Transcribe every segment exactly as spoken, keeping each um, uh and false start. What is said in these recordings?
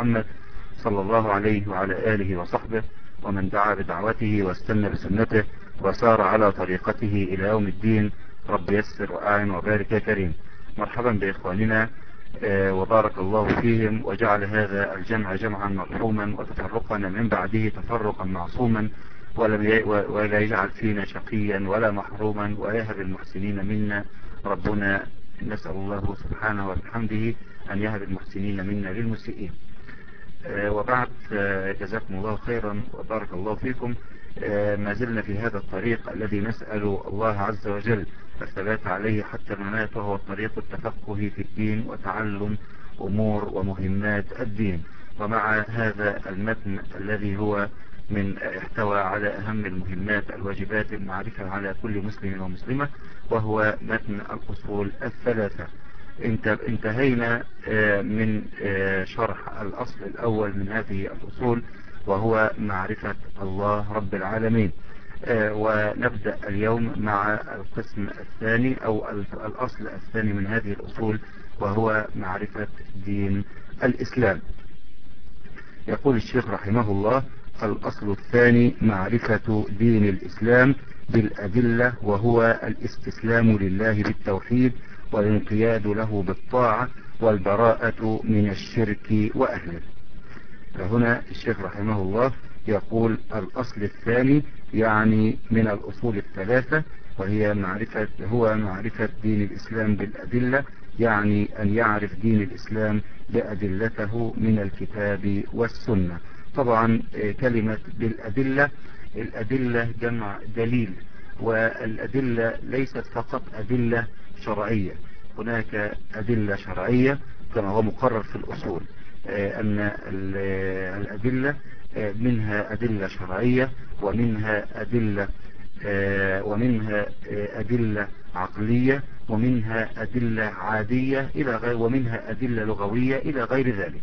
محمد صلى الله عليه وعلى آله وصحبه ومن دعا بدعوته واستنى بسنته وسار على طريقته إلى يوم الدين. رب يسر وأعن وبارك يا كريم. مرحبا بإخواننا وبارك الله فيهم، وجعل هذا الجمع جمعا مرحوما وتفرقنا من بعده تفرقا معصوما، ولا يجعل فينا شقيا ولا محروما، ويهب المحسنين منا ربنا. نسأل الله سبحانه وبحمده أن يهب المحسنين منا للمسيئين. وبعد، جزاكم الله خيرا وبارك الله فيكم. ما زلنا في هذا الطريق الذي نسأل الله عز وجل الثبات عليه حتى الممات، وهو طريق التفقه في الدين وتعلم أمور ومهمات الدين. ومع هذا المتن الذي هو من احتوى على أهم المهمات الواجبات المعرفة على كل مسلم ومسلمة، وهو متن الأصول الثلاثة. انتهينا من شرح الأصل الأول من هذه الأصول، وهو معرفة الله رب العالمين. ونبدأ اليوم مع القسم الثاني أو الأصل الثاني من هذه الأصول، وهو معرفة دين الإسلام. يقول الشيخ رحمه الله: الأصل الثاني معرفة دين الإسلام بالأدلة، وهو الاستسلام لله بالتوحيد والانقياد له بالطاعة والبراءة من الشرك وأهله. فهنا الشيخ رحمه الله يقول الأصل الثاني يعني من الأصول الثلاثة، وهي معرفة هو معرفة دين الإسلام بالأدلة، يعني أن يعرف دين الإسلام بأدلته من الكتاب والسنة. طبعا كلمة بالأدلة، الأدلة جمع دليل، والأدلة ليست فقط أدلة شرعية، هناك أدلة شرعية كما هو مقرر في الأصول، أن الأدلة منها أدلة شرعية، ومنها أدلة ومنها أدلة عقلية، ومنها أدلة عادية إلى غير، ومنها أدلة لغوية إلى غير ذلك.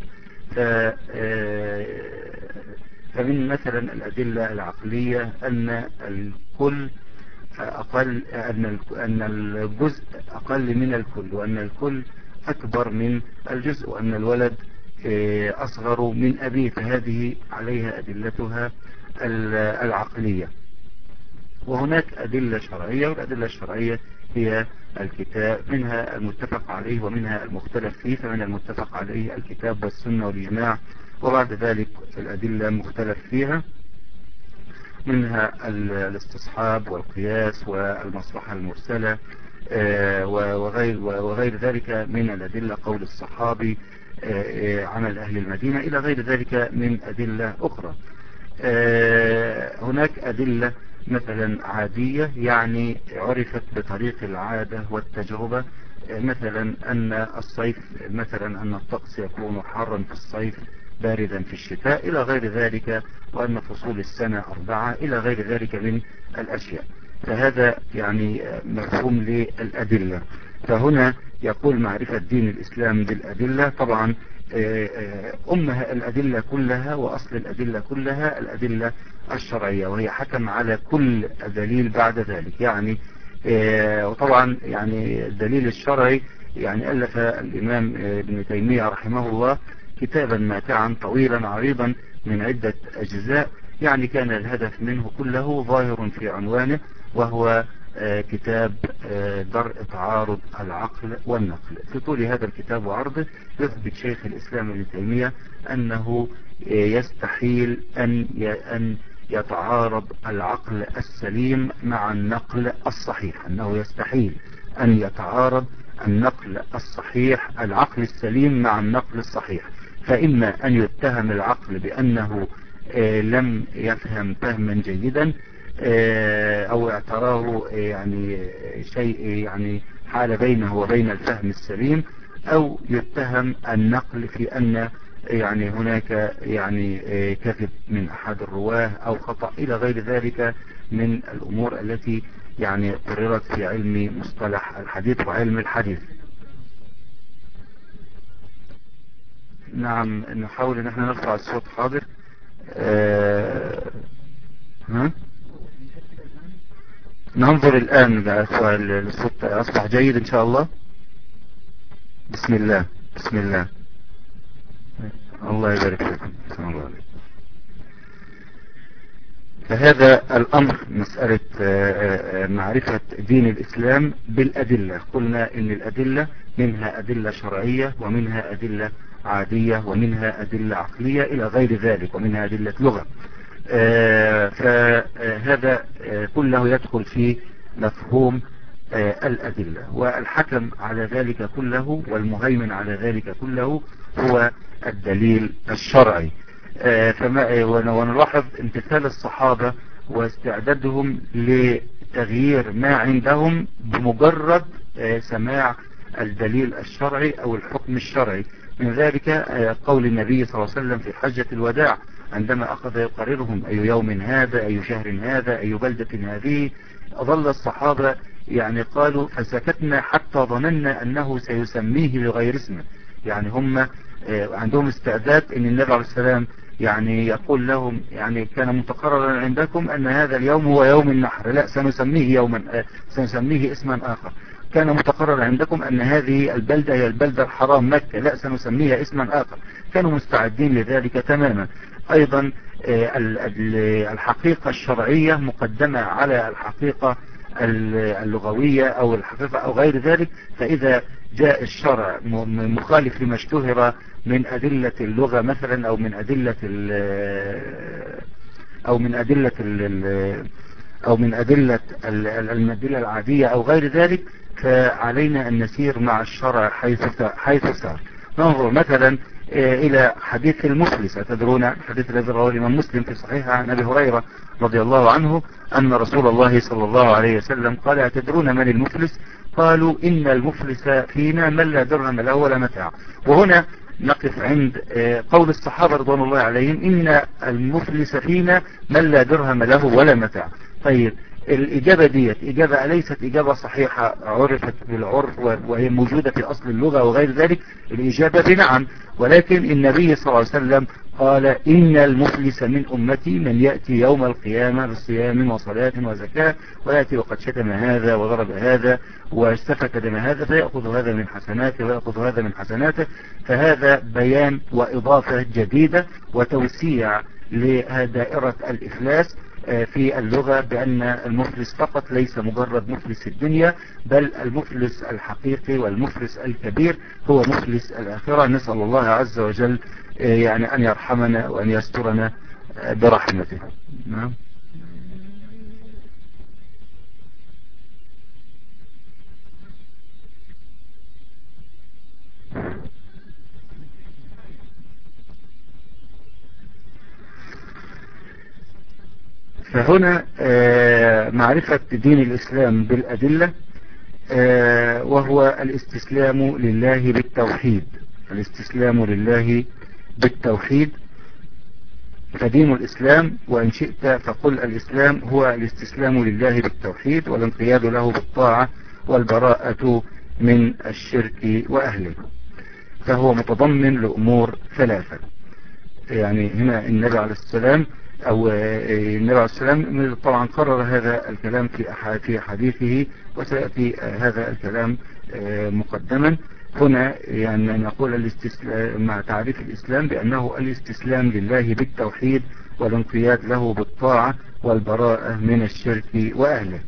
فمن مثلا الأدلة العقلية أن الكل أقل أن أن الجزء أقل من الكل، وأن الكل أكبر من الجزء، وأن الولد أصغر من أبيه، فهذه عليها أدلتها العقلية. وهناك أدلة شرعية، والأدلة الشرعية هي الكتاب، منها المتفق عليه ومنها المختلف فيه. فمن المتفق عليه الكتاب والسنة والإجماع، وبعد ذلك الأدلة مختلف فيها، منها الاستصحاب والقياس والمصلحة المرسلة وغير, وغير ذلك من الأدلة، قول الصحابي، عمل أهل المدينة، إلى غير ذلك من أدلة أخرى. هناك أدلة مثلا عادية، يعني عرفت بطريق العادة والتجربة، مثلا أن الصيف، مثلا أن الطقس يكون حارا في الصيف باردا في الشتاء، إلى غير ذلك، وأن فصول السنة أربعة، إلى غير ذلك من الأشياء. فهذا يعني مفهوم للأدلة. فهنا يقول معرفة دين الإسلام بالأدلة. طبعا أم الأدلة كلها وأصل الأدلة كلها الأدلة الشرعية، وهي حكم على كل دليل بعد ذلك. يعني وطبعا يعني الدليل الشرعي، يعني ألف الإمام ابن تيمية رحمه الله كتابا ماتعا طويلا عريضا من عدة أجزاء، يعني كان الهدف منه كله ظاهر في عنوانه، وهو كتاب درء تعارض العقل والنقل. في طول هذا الكتاب وعرضه يثبت شيخ الإسلام ابن تيمية أنه يستحيل أن أن يتعارض العقل السليم مع النقل الصحيح، أنه يستحيل أن يتعارض النقل الصحيح العقل السليم مع النقل الصحيح. فإما أن يتهم العقل بأنه لم يفهم فهما جيدا، أو اعتراه يعني شيء يعني حال بينه وبين الفهم السليم، أو يتهم النقل في أن يعني هناك يعني كذب من أحد الرواه أو خطأ إلى غير ذلك من الأمور التي يعني قررت في علم مصطلح الحديث وعلم الحديث. نعم، نحاول ان احنا نرفع الصوت. حاضر. أه... ها؟ ننظر الآن يا أخوة، الصوت أصبح جيد إن شاء الله. بسم الله بسم الله. الله يبارك فيكم. السلام عليكم. فهذا الأمر مسألة معرفة دين الإسلام بالأدلة. قلنا إن الأدلة منها أدلة شرعية ومنها أدلة عادية ومنها أدلة عقلية إلى غير ذلك ومنها أدلة لغة. فهذا كله يدخل في مفهوم الأدلة، والحكم على ذلك كله والمهيمن على ذلك كله هو الدليل الشرعي. فما ونلاحظ امتثال الصحابة واستعدادهم لتغيير ما عندهم بمجرد سماع الدليل الشرعي أو الحكم الشرعي. من ذلك قول النبي صلى الله عليه وسلم في حجة الوداع عندما أخذ يقررهم أي يوم هذا، أي شهر هذا، أي بلدة هذه، أظل الصحابة يعني قالوا فسكتنا حتى ظننا أنه سيسميه بغير اسمه. يعني هم عندهم استعداد أن النبي عليه السلام يعني يقول لهم يعني كان متقررا عندكم أن هذا اليوم هو يوم النحر، لا سنسميه يوما سنسميه اسما آخر. كان متقرر عندكم أن هذه البلدة هي البلدة الحرام مكة، لا سنسميها اسما آخر. كانوا مستعدين لذلك تماما. أيضا الحقيقة الشرعية مقدمة على الحقيقة اللغوية أو الحقيقة أو غير ذلك. فإذا جاء الشرع مخالف لما اشتهر من أدلة اللغة مثلا أو من أدلة أو من أدلة أو من أدلة الأدلة العادية أو غير ذلك، فعلينا أن نسير مع الشرع حيث حيث سار. ننظر مثلا إلى حديث المفلس. أتدرون الحديث الذي رواه الإمام مسلم في صحيحه عن أبي هريرة رضي الله عنه أن رسول الله صلى الله عليه وسلم قال: أتدرون من المفلس؟ قالوا: إن المفلس فينا من لا درهم له ولا متاع. وهنا نقف عند قول الصحابة رضوان الله عليهم: إن المفلس فينا من لا درهم له ولا متاع. طيب الإجابة ديت إجابة أليست إجابة صحيحة عرفت بالعرف وهي موجودة في أصل اللغة وغير ذلك؟ الإجابة بنعم. ولكن النبي صلى الله عليه وسلم قال: إن المفلس من أمتي من يأتي يوم القيامة بصيام وصلاة وزكاة ويأتي وقد شتم هذا وضرب هذا واستفك دم هذا فيأخذ هذا من حسناته ويأخذ هذا من حسناته. فهذا بيان وإضافة جديدة وتوسيع لدائرة الإفلاس في اللغة، بأن المفلس فقط ليس مجرد مفلس الدنيا، بل المفلس الحقيقي والمفلس الكبير هو مفلس الآخرة. نسأل الله عز وجل يعني أن يرحمنا وأن يسترنا برحمته. نعم. فهنا معرفة دين الإسلام بالأدلة وهو الاستسلام لله بالتوحيد. الاستسلام لله بالتوحيد. فدين الإسلام وإن شئت فقل الإسلام هو الاستسلام لله بالتوحيد والانقياد له بالطاعة والبراءة من الشرك وأهله. فهو متضمن لأمور ثلاثة. يعني هنا النبي عليه السلام أو النبي عليه السلام طبعا قرر هذا الكلام في في حديثه، وسيأتي هذا الكلام مقدما. هنا يعني نقول الاستسلام مع تعريف الإسلام بأنه الاستسلام لله بالتوحيد والانقياد له بالطاعة والبراءة من الشرك وأهله.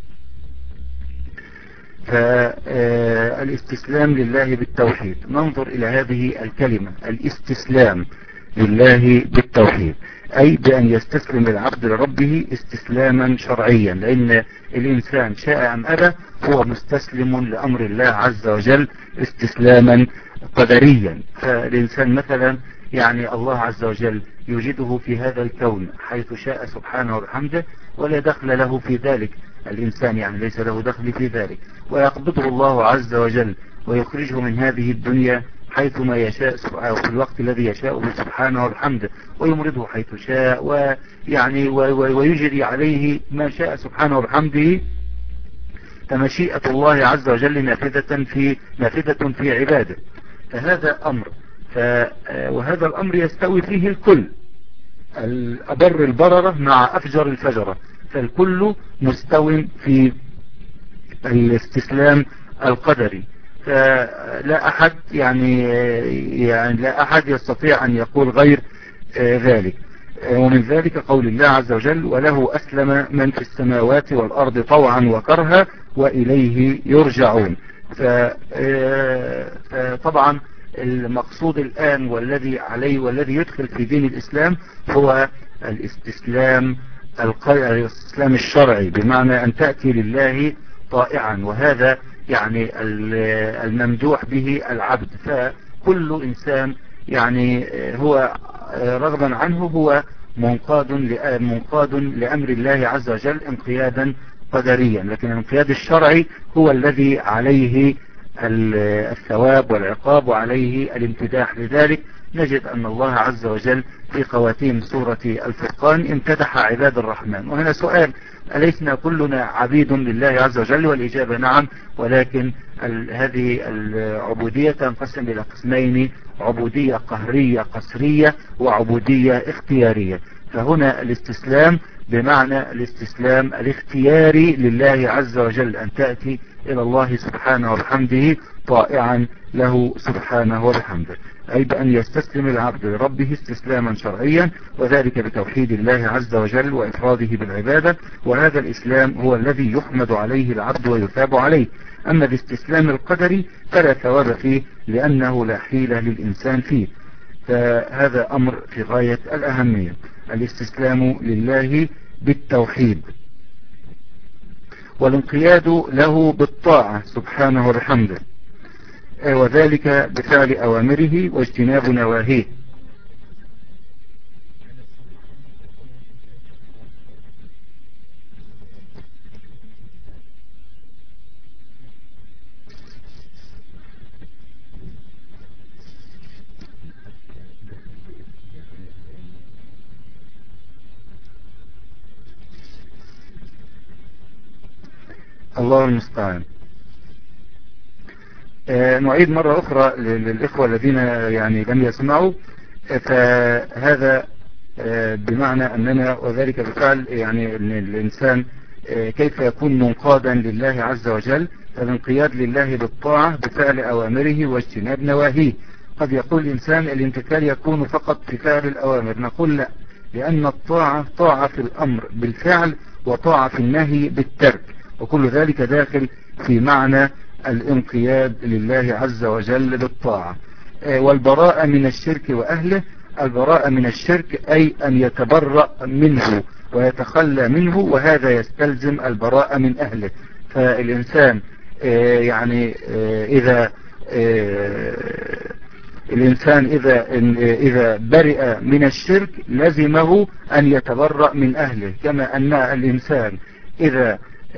فالاستسلام لله بالتوحيد، ننظر إلى هذه الكلمة الاستسلام لله بالتوحيد، أي بأن يستسلم العبد لربه استسلاما شرعيا، لأن الإنسان شاء أم أبى هو مستسلم لأمر الله عز وجل استسلاما قدريا. فالإنسان مثلا يعني الله عز وجل يوجده في هذا الكون حيث شاء سبحانه وبحمده ولا دخل له في ذلك. الإنسان يعني ليس له دخل في ذلك، ويقبضه الله عز وجل ويخرجه من هذه الدنيا حيثما يشاء في الوقت الذي يشاء سبحانه وبحمده، ويمرضه حيث شاء ويعني ويجري عليه ما شاء سبحانه وبحمده. فمشيئة الله عز وجل نافذة في نافذة في عباده. فهذا أمر ف وهذا الأمر يستوي فيه الكل، الأبر البررة مع أفجر الفجرة، فالكل مستوي في الاستسلام القدري. فلا أحد يعني, يعني لا أحد يستطيع أن يقول غير ذلك. ومن ذلك قول الله عز وجل: وله أسلم من في السماوات والأرض طوعا وكرها وإليه يرجعون. فطبعا المقصود الآن والذي عليه والذي يدخل في دين الإسلام هو الاستسلام الاستسلام الشرعي، بمعنى أن تأتي لله طائعا، وهذا يعني الممدوح به العبد. فكل إنسان يعني هو رغبا عنه هو منقاد منقاد لأمر الله عز وجل انقيادا قدريا، لكن الانقياد الشرعي هو الذي عليه الثواب والعقاب وعليه الامتداح. لذلك نجد أن الله عز وجل في خواتيم سورة الفرقان امتدح عباد الرحمن. وهنا سؤال: أليسنا كلنا عبيد لله عز وجل؟ والإجابة نعم، ولكن هذه العبودية تنقسم إلى قسمين: عبودية قهرية قسرية وعبودية اختيارية. فهنا الاستسلام بمعنى الاستسلام الاختياري لله عز وجل، أن تأتي إلى الله سبحانه وبحمده طائعا له سبحانه وبحمده، أي بأن يستسلم العبد لربه استسلاما شرعيا، وذلك بتوحيد الله عز وجل وإفراده بالعبادة. وهذا الإسلام هو الذي يحمد عليه العبد ويثاب عليه. أما الاستسلام القدري فلا ثواب فيه، لأنه لا حيلة للإنسان فيه. فهذا أمر في غاية الأهمية، الاستسلام لله بالتوحيد والانقياد له بالطاعة سبحانه وبحمده، وذلك بفعل أوامره واجتناب نواهيه. الله المستعان. آه نعيد مرة أخرى للإخوة الذين يعني لم يسمعوا. فهذا آه بمعنى أننا وذلك بفعل يعني أن الإنسان آه كيف يكون منقادا لله عز وجل. فالانقياد لله بالطاعة بفعل أوامره واجتناب نواهيه. قد يقول الإنسان الامتثال يكون فقط في فعل الأوامر، نقول لا، لأن الطاعة طاعة في الأمر بالفعل وطاعة في النهي بالترك، وكل ذلك داخل في معنى الانقياد لله عز وجل بالطاعة. والبراءة من الشرك وأهله، البراءة من الشرك أي أن يتبرأ منه ويتخلى منه، وهذا يستلزم البراءة من أهله. فالإنسان يعني إذا الإنسان إذا إذا برئ من الشرك لزمه أن يتبرأ من أهله، كما أن الإنسان إذا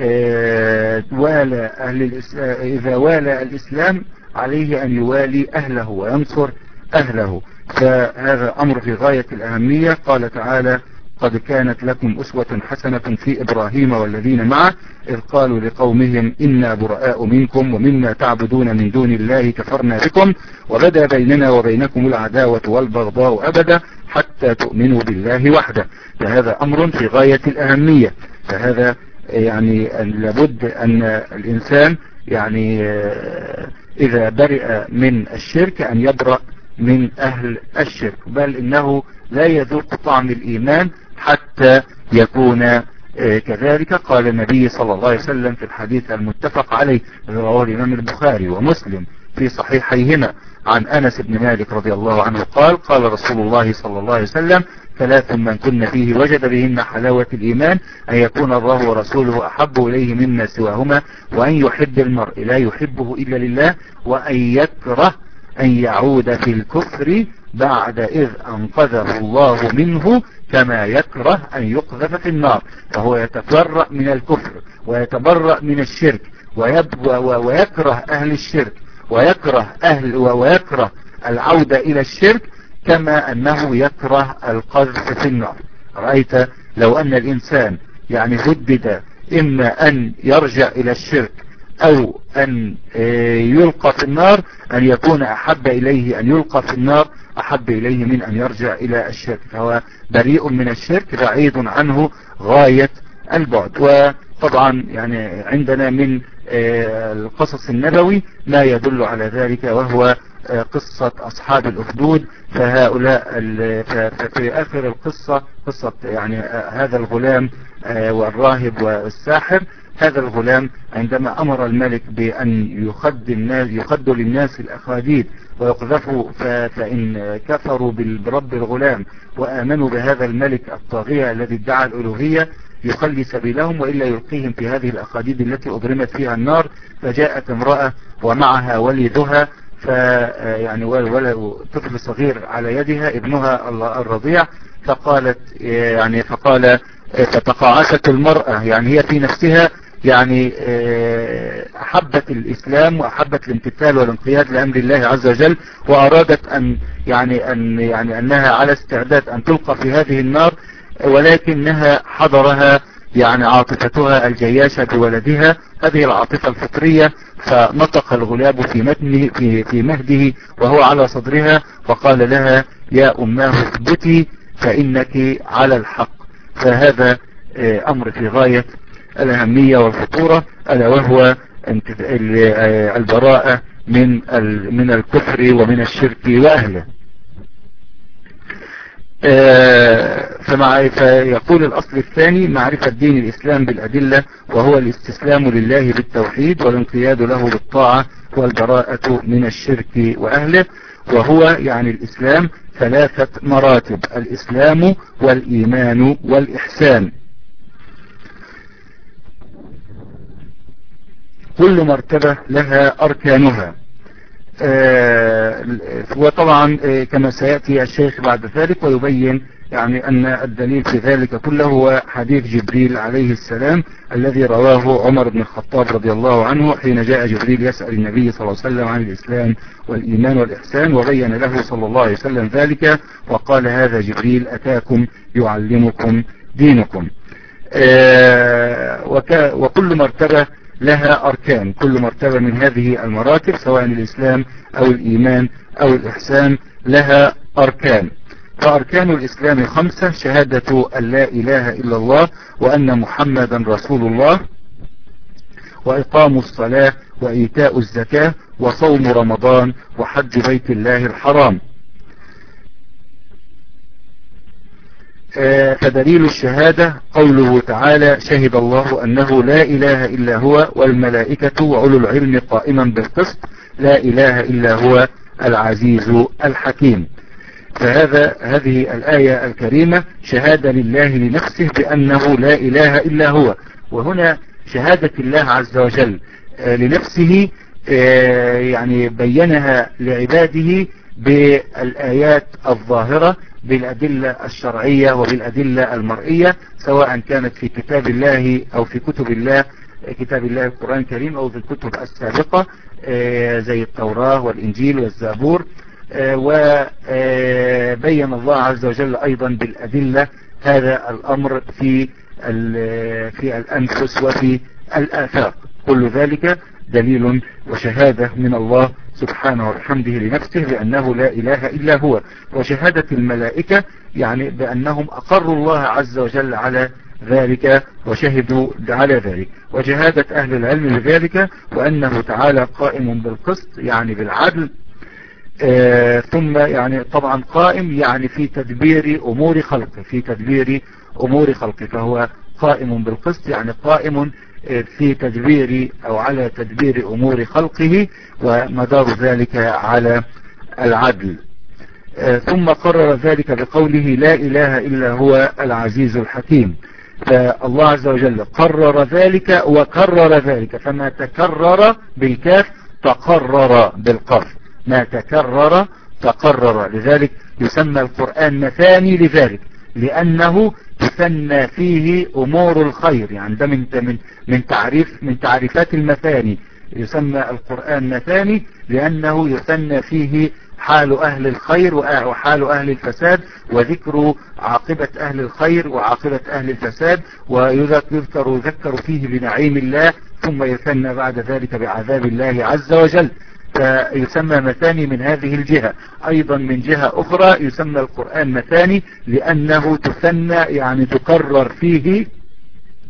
والى أهل الإسلام إذا والى الإسلام عليه أن يوالي أهله وينصر أهله. فهذا أمر في غاية الأهمية. قال تعالى: قد كانت لكم أسوة حسنة في إبراهيم والذين معه إذ قالوا لقومهم إنا براء منكم ومما تعبدون من دون الله كفرنا بكم وبدا بيننا وبينكم العداوة والبغضاء أبدا حتى تؤمنوا بالله وحده. فهذا أمر في غاية الأهمية. فهذا يعني لابد أن الإنسان يعني إذا برئ من الشرك أن يبرأ من أهل الشرك، بل إنه لا يذوق طعم الإيمان حتى يكون كذلك. قال النبي صلى الله عليه وسلم في الحديث المتفق عليه رواه الإمام البخاري ومسلم في صحيحيهما عن أنس بن مالك رضي الله عنه قال: قال رسول الله صلى الله عليه وسلم: ثلاث من كن فيه وجد بهن حلاوة الإيمان: أن يكون الله ورسوله أحب إليه مما سواهما، وأن يحب المرء لا يحبه إلا لله، وأن يكره أن يعود في الكفر بعد إذ أنقذه الله منه كما يكره أن يقذف في النار. فهو يتبرأ من الكفر ويتبرأ من الشرك ويكره أهل الشرك ويكره أهل ويكره العودة إلى الشرك، كما أنه يكره القذف في النار. رأيت لو أن الإنسان يعني هدد إما أن يرجع إلى الشرك أو أن يلقى في النار، أن يكون أحب إليه أن يلقى في النار أحب إليه من أن يرجع إلى الشرك. فهو بريء من الشرك بعيد عنه غاية البعد. طبعا يعني عندنا من القصص النبوي ما يدل على ذلك، وهو قصة أصحاب الأخدود. فهؤلاء في آخر القصة قصة يعني هذا الغلام والراهب والساحر. هذا الغلام عندما أمر الملك بأن يخد الناس يخد للناس الأخاديد ويقذفوا، فإن كفروا برب الغلام وآمنوا بهذا الملك الطاغية الذي ادعى الألوهية يخلي سبيلهم، وإلا يلقيهم في هذه الأخاديد التي أضرمت فيها النار. فجاءت امرأة ومعها وليدها، فيعني طفل صغير على يدها ابنها الرضيع، فقالت يعني فقال فتقاعست المرأة، يعني هي في نفسها يعني أحبت الإسلام وأحبت الامتثال والانقياد لأمر الله عز وجل، وأرادت أن يعني أن يعني أنها على استعداد أن تلقى في هذه النار، ولكنها حضرها يعني عاطفتها الجياشة بولدها، هذه العاطفة الفطرية. فنطق الغلام في متنه في في مهده وهو على صدرها، وقال لها يا أماه اثبتي فإنك على الحق. فهذا أمر في غاية الأهمية والخطورة، ألا وهو البراءة من من الكفر ومن الشرك وأهله. فيقول الأصل الثاني معرفة دين الإسلام بالأدلة، وهو الاستسلام لله بالتوحيد والانقياد له بالطاعة والبراءة من الشرك وأهله. وهو يعني الإسلام ثلاثة مراتب: الإسلام والإيمان والإحسان. كل مرتبة لها أركانها. آه وطبعا آه كما سيأتي الشيخ بعد ذلك ويبين يعني أن الدليل في ذلك كله هو حديث جبريل عليه السلام الذي رواه عمر بن الخطاب رضي الله عنه، حين جاء جبريل يسأل النبي صلى الله عليه وسلم عن الإسلام والإيمان والإحسان، وبين له صلى الله عليه وسلم ذلك وقال هذا جبريل أتاكم يعلمكم دينكم. آه وكل مرتبة لها أركان. كل مرتبة من هذه المراتب سواء الإسلام أو الإيمان أو الإحسان لها أركان. فأركان الإسلام خمسة: شهادة أن لا إله إلا الله وأن محمدا رسول الله، وإقام الصلاة وإيتاء الزكاة وصوم رمضان وحج بيت الله الحرام. فدليل الشهادة قوله تعالى شهد الله أنه لا إله إلا هو والملائكة وأولو العلم قائما بالقسط لا إله إلا هو العزيز الحكيم. فهذا هذه الآية الكريمة شهادة لله لنفسه بأنه لا إله إلا هو. وهنا شهادة الله عز وجل لنفسه يعني بينها لعباده بالآيات الظاهرة، بالأدلة الشرعية وبالأدلة المرئية، سواء كانت في كتاب الله أو في كتب الله، كتاب الله القرآن الكريم، أو في الكتب السابقة زي التوراة والإنجيل والزبور. وبين الله عز وجل أيضا بالأدلة هذا الأمر في في الأنفس وفي الآفاق. كل ذلك دليل وشهادة من الله سبحانه وبحمده لنفسه بأنه لا إله إلا هو. وشهادة الملائكة يعني بأنهم أقروا الله عز وجل على ذلك وشهدوا على ذلك. وشهادة أهل العلم بذلك وأنه تعالى قائم بالقسط يعني بالعدل. آه ثم يعني طبعا قائم يعني في تدبير أمور خلقه، في تدبير أمور خلقه، فهو قائم بالقسط يعني قائم في تدبير أو على تدبير أمور خلقه، ومدار ذلك على العدل. آه ثم قرر ذلك بقوله لا إله إلا هو العزيز الحكيم. فالله عز وجل قرر ذلك وكرر ذلك، فما تكرر بالكاف تقرر بالقاف، ما تكرر تقرر. لذلك يسمى القرآن مثاني لذلك، لأنه تثنى فيه أمور الخير. يعني ده من من من تعريف من تعريفات المثاني، يسمى القرآن مثاني لأنه يثنى فيه حال أهل الخير وحال أهل الفساد، وذكر عاقبة أهل الخير وعاقبة أهل الفساد، ويذكر يذكر فيه بنعيم الله، ثم يثنى بعد ذلك بعذاب الله عز وجل. فيسمى مثاني من هذه الجهة. أيضا من جهة أخرى يسمى القرآن مثاني لأنه تثنى يعني تكرر فيه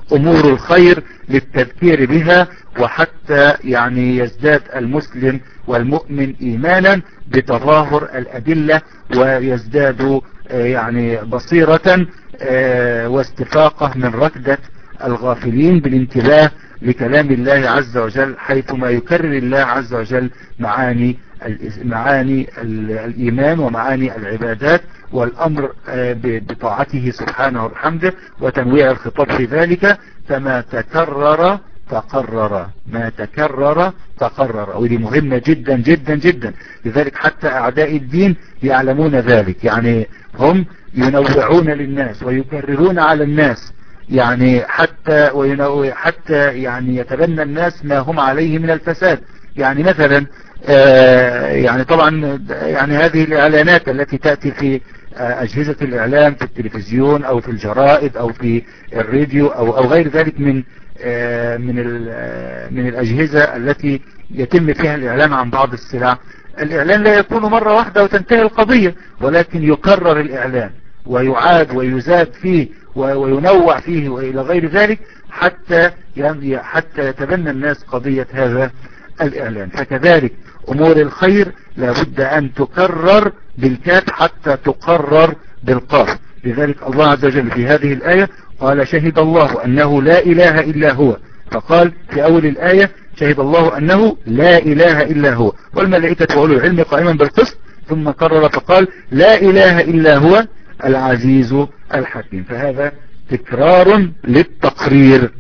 أمور الخير للتذكير بها، وحتى يعني يزداد المسلم والمؤمن إيمانا بتظاهر الأدلة، ويزداد يعني بصيرة واستفاقة من ركدة الغافلين بالانتباه لكلام الله عز وجل، حيثما يكرر الله عز وجل معاني معاني الإيمان ومعاني العبادات والأمر بطاعته سبحانه وبحمده، وتنويع الخطاب في ذلك. فما تكرر تقرر، ما تكرر تقرر، ودي مهمة جدا جدا جدا. لذلك حتى أعداء الدين يعلمون ذلك، يعني هم ينوعون للناس ويكررون على الناس، يعني حتى وينوع حتى يعني يتبنى الناس ما هم عليه من الفساد. يعني مثلا آه يعني طبعا يعني هذه الإعلانات التي تأتي في آه أجهزة الإعلام في التلفزيون أو في الجرائد أو في الراديو أو, أو غير ذلك من آه من من الأجهزة التي يتم فيها الإعلان عن بعض السلع. الإعلان لا يكون مرة واحدة وتنتهي القضية، ولكن يكرر الإعلان ويعاد ويزاد فيه وينوع فيه وإلى غير ذلك، حتى حتى يتبنى الناس قضية هذا الإعلان. فكذلك أمور الخير لابد أن تكرر بالكاف حتى تقرر بالقاف. لذلك الله عز وجل في هذه الآية قال شهد الله أنه لا إله إلا هو، فقال في أول الآية شهد الله أنه لا إله إلا هو والملائكة وأولو العلم قائما بالقسط، ثم كرر فقال لا إله إلا هو العزيز الحكيم. فهذا تكرار للتقرير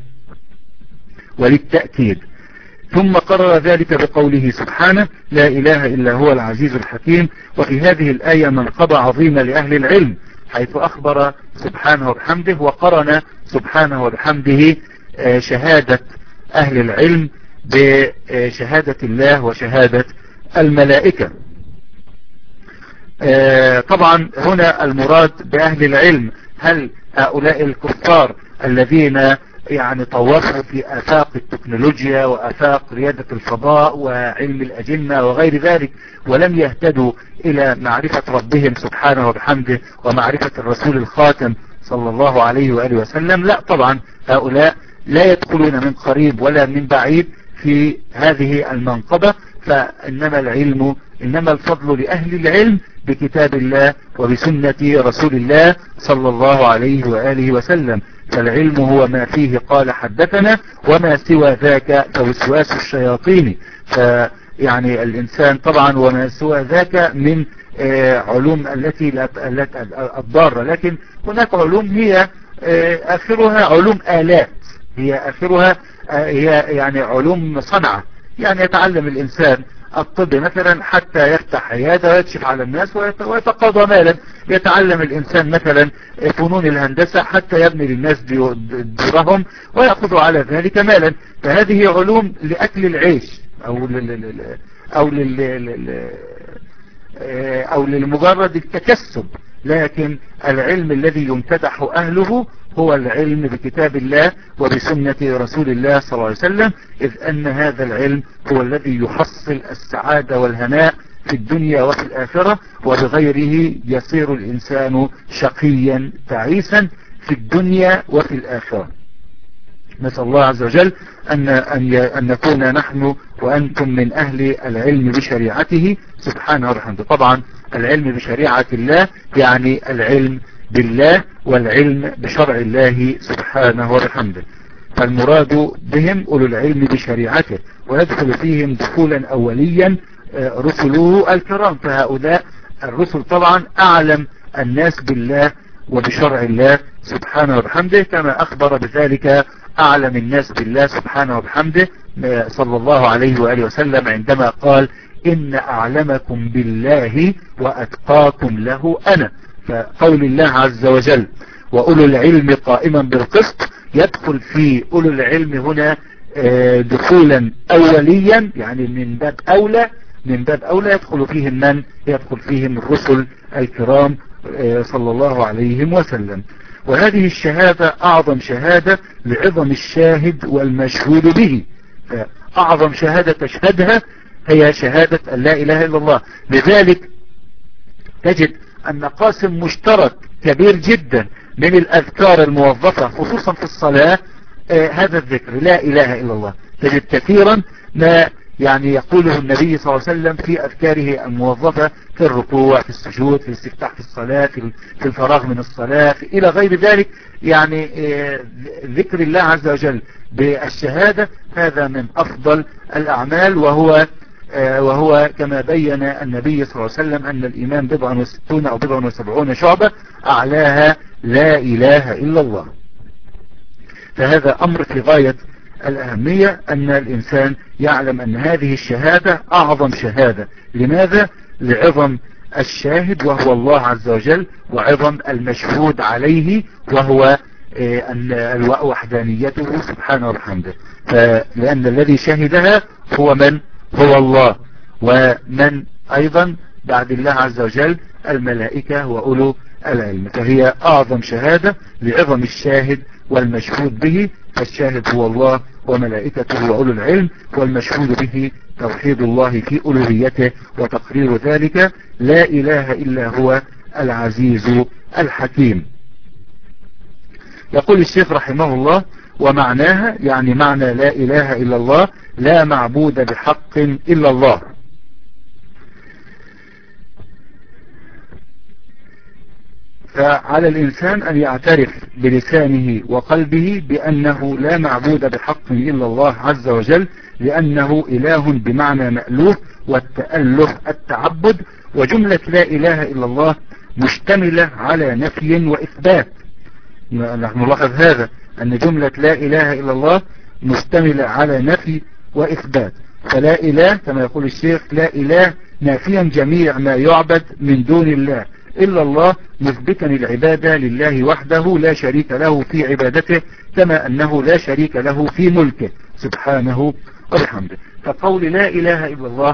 وللتأكيد. ثم قرر ذلك بقوله سبحانه لا إله إلا هو العزيز الحكيم. وفي هذه الآية منقبة عظيمة لأهل العلم، حيث أخبر سبحانه وبحمده وقرن سبحانه وبحمده شهادة أهل العلم بشهادة الله وشهادة الملائكة. طبعا هنا المراد بأهل العلم هل هؤلاء الكفار الذين يعني طوفوا في آفاق التكنولوجيا وآفاق ريادة الفضاء وعلم الأجنة وغير ذلك، ولم يهتدوا إلى معرفة ربهم سبحانه وبحمده ومعرفة الرسول الخاتم صلى الله عليه وآله وسلم؟ لا، طبعا هؤلاء لا يدخلون من قريب ولا من بعيد في هذه المنقبة. فإنما العلم إنما الفضل لأهل العلم بكتاب الله وبسنة رسول الله صلى الله عليه وآله وسلم. فالعلم هو ما فيه قال حدثنا، وما سوى ذاك فوسواس الشياطين. فيعني الإنسان طبعا وما سوى ذاك من علوم التي الضارة، لكن هناك علوم هي آخرها علوم آلات، هي آخرها هي يعني علوم صنعة. يعني يتعلم الإنسان الطب مثلا حتى يفتح عيادة ويكشف على الناس ويتقاضى مالا. يتعلم الإنسان مثلا فنون الهندسة حتى يبني للناس دورهم ويأخذ على ذلك مالا. فهذه علوم لأكل العيش أو لل أو لل أو للمجرد التكسب. لكن العلم الذي يمتدح أهله هو العلم بكتاب الله وبسنة رسول الله صلى الله عليه وسلم، إذ أن هذا العلم هو الذي يحصل السعادة والهناء في الدنيا وفي الآخرة، وبغيره يصير الإنسان شقيا تعيسا في الدنيا وفي الآخرة. نسأل الله عز وجل أن, أن, أن نكون نحن وأنتم من أهل العلم بشريعته سبحانه وبحمده. طبعا العلم بشريعة الله يعني العلم بالله والعلم بشرع الله سبحانه وبحمده. فالمراد بهم أولو العلم بشريعته، ويدخل فيهم دخولا أوليا رسله الكرام. فهؤلاء الرسل طبعا أعلم الناس بالله وبشرع الله سبحانه وبحمده، كما أخبر بذلك أعلم الناس بالله سبحانه وبحمده صلى الله عليه وآله وسلم عندما قال إن أعلمكم بالله وأتقاكم له أنا. فقول الله عز وجل وأولو العلم قائما بالقسط يدخل في أولو العلم هنا دخولا أوليا، يعني من باب أولى من باب أولى يدخل فيهم من يدخل فيهم الرسل الكرام صلى الله عليه وسلم. وهذه الشهادة أعظم شهادة لعظم الشاهد والمشهود به. أعظم شهادة تشهدها هي شهادة أن لا إله إلا الله. لذلك تجد أن قاسم مشترك كبير جدا من الأذكار الموظفة خصوصا في الصلاة آه هذا الذكر لا إله إلا الله. تجد كثيرا ما يعني يقوله النبي صلى الله عليه وسلم في أذكاره الموظفة في الركوع، في السجود، في الاستفتاح في الصلاة، في الفراغ من الصلاة، إلى غير ذلك. يعني ذكر الله عز وجل بالشهادة هذا من أفضل الأعمال، وهو وهو كما بين النبي صلى الله عليه وسلم أن الإيمان بضع وستون أو بضع وسبعون شعبة أعلاها لا إله إلا الله. فهذا أمر في غاية الأهمية أن الإنسان يعلم أن هذه الشهادة أعظم شهادة. لماذا؟ لعظم الشاهد وهو الله عز وجل، وعظم المشهود عليه وهو وحدانيته سبحانه وبحمده. فلأن الذي شهدها هو من؟ هو الله، ومن أيضا بعد الله عز وجل الملائكة وأولو العلم. فهي أعظم شهادة لعظم الشاهد والمشهود به. فالشاهد هو الله وملائكته وأولو العلم، والمشهود به توحيد الله في ألوهيته وتقرير ذلك لا إله إلا هو العزيز الحكيم. يقول الشيخ رحمه الله: ومعناها يعني معنى لا إله إلا الله لا معبود بحق إلا الله. فعلى الإنسان أن يعترف بلسانه وقلبه بأنه لا معبود بحق إلا الله عز وجل، لأنه إله بمعنى مألوه، والتأله التعبد. وجملة لا إله إلا الله مشتملة على نفي وإثبات. نحن نلاحظ هذا أن جملة لا إله إلا الله مشتملة على نفي وإثبات. فلا إله كما يقول الشيخ لا إله نافيا جميع ما يعبد من دون الله إلا الله، مثبتا العبادة لله وحده لا شريك له في عبادته، كما أنه لا شريك له في ملكه سبحانه وبحمده. فقول لا إله إلا الله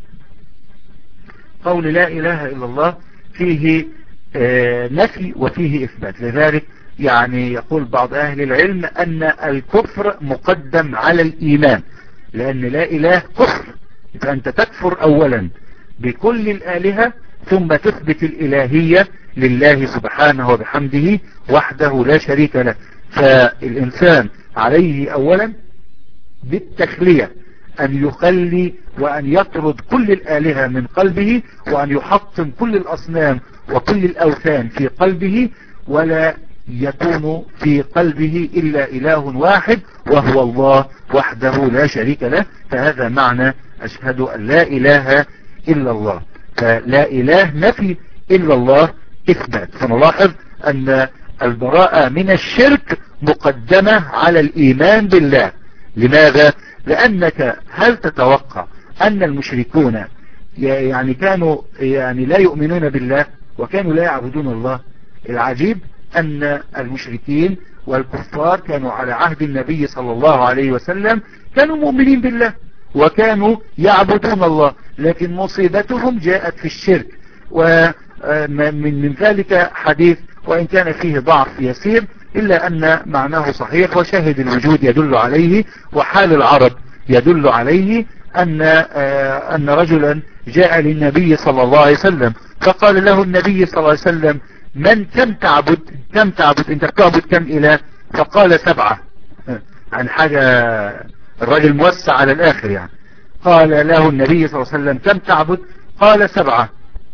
قول لا إله إلا الله فيه آه نفي وفيه إثبات. لذلك يعني يقول بعض أهل العلم أن الكفر مقدم على الإيمان، لأن لا إله كفر، فأنت تكفر أولا بكل الآلهة ثم تثبت الإلهية لله سبحانه وبحمده وحده لا شريك له. فالإنسان عليه أولا بالتخلية أن يخلي وأن يطرد كل الآلهة من قلبه، وأن يحطم كل الأصنام وكل الأوثان في قلبه، ولا يكون في قلبه إلا إله واحد وهو الله وحده لا شريك له. فهذا معنى أشهد أن لا إله إلا الله. فلا إله نفي إلا الله إثبات. فنلاحظ أن البراءة من الشرك مقدمة على الإيمان بالله. لماذا؟ لأنك هل تتوقع أن المشركون يعني كانوا يعني لا يؤمنون بالله وكانوا لا يعبدون الله؟ العجيب أن المشركين والكفار كانوا على عهد النبي صلى الله عليه وسلم كانوا مؤمنين بالله وكانوا يعبدون الله، لكن مصيبتهم جاءت في الشرك. ومن من ذلك حديث وإن كان فيه ضعف يسير إلا أن معناه صحيح وشاهد الوجود يدل عليه، وحال العرب يدل عليه أن أن رجلا جاء للنبي صلى الله عليه وسلم فقال له النبي صلى الله عليه وسلم: من كم تعبد كم تعبد انت بتعبد كم إله؟ فقال: سبعة. عن حاجة الرجل موسع على الآخر يعني. قال له النبي صلى الله عليه وسلم: كم تعبد؟ قال: سبعة.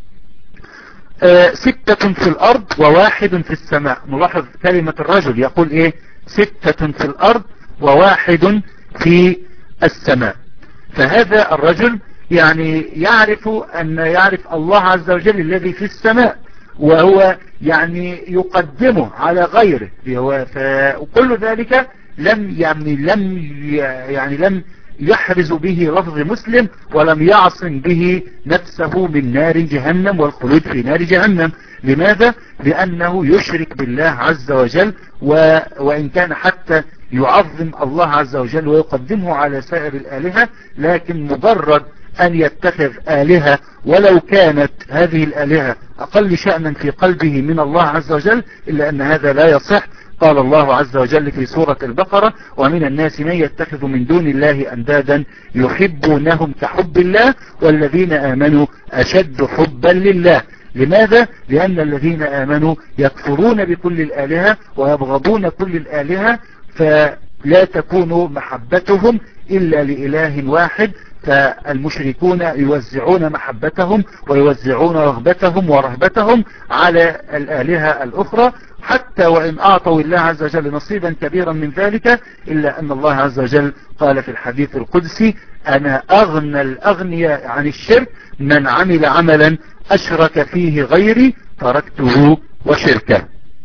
آه ستة في الأرض وواحد في السماء. نلاحظ كلمة الرجل يقول إيه؟ ستة في الأرض وواحد في السماء. فهذا الرجل يعني يعرف أن يعرف الله عز وجل الذي في السماء، وهو يعني يقدمه على غيره. وكل ذلك لم يعني لم يعني لم يحرز به لفظ مسلم، ولم يعصم به نفسه من نار جهنم والخلود في نار جهنم. لماذا؟ لأنه يشرك بالله عز وجل، و وإن كان حتى يعظم الله عز وجل ويقدمه على سائر الآلهة، لكن مجرد أن يتخذ آلهة ولو كانت هذه الآلهة أقل شأنا في قلبه من الله عز وجل، إلا أن هذا لا يصح. قال الله عز وجل في سورة البقرة: ومن الناس من يتخذ من دون الله أندادا يحبونهم كحب الله والذين آمنوا أشد حبا لله. لماذا؟ لأن الذين آمنوا يكفرون بكل الآلهة ويبغضون كل الآلهة، لا تكون محبتهم إلا لإله واحد. فالمشركون يوزعون محبتهم ويوزعون رغبتهم ورهبتهم على الآلهة الأخرى، حتى وإن أعطوا الله عز وجل نصيبا كبيرا من ذلك، إلا أن الله عز وجل قال في الحديث القدسي: أنا أغنى الأغنياء عن الشرك من عمل عملا أشرك فيه غيري تركته وشركه.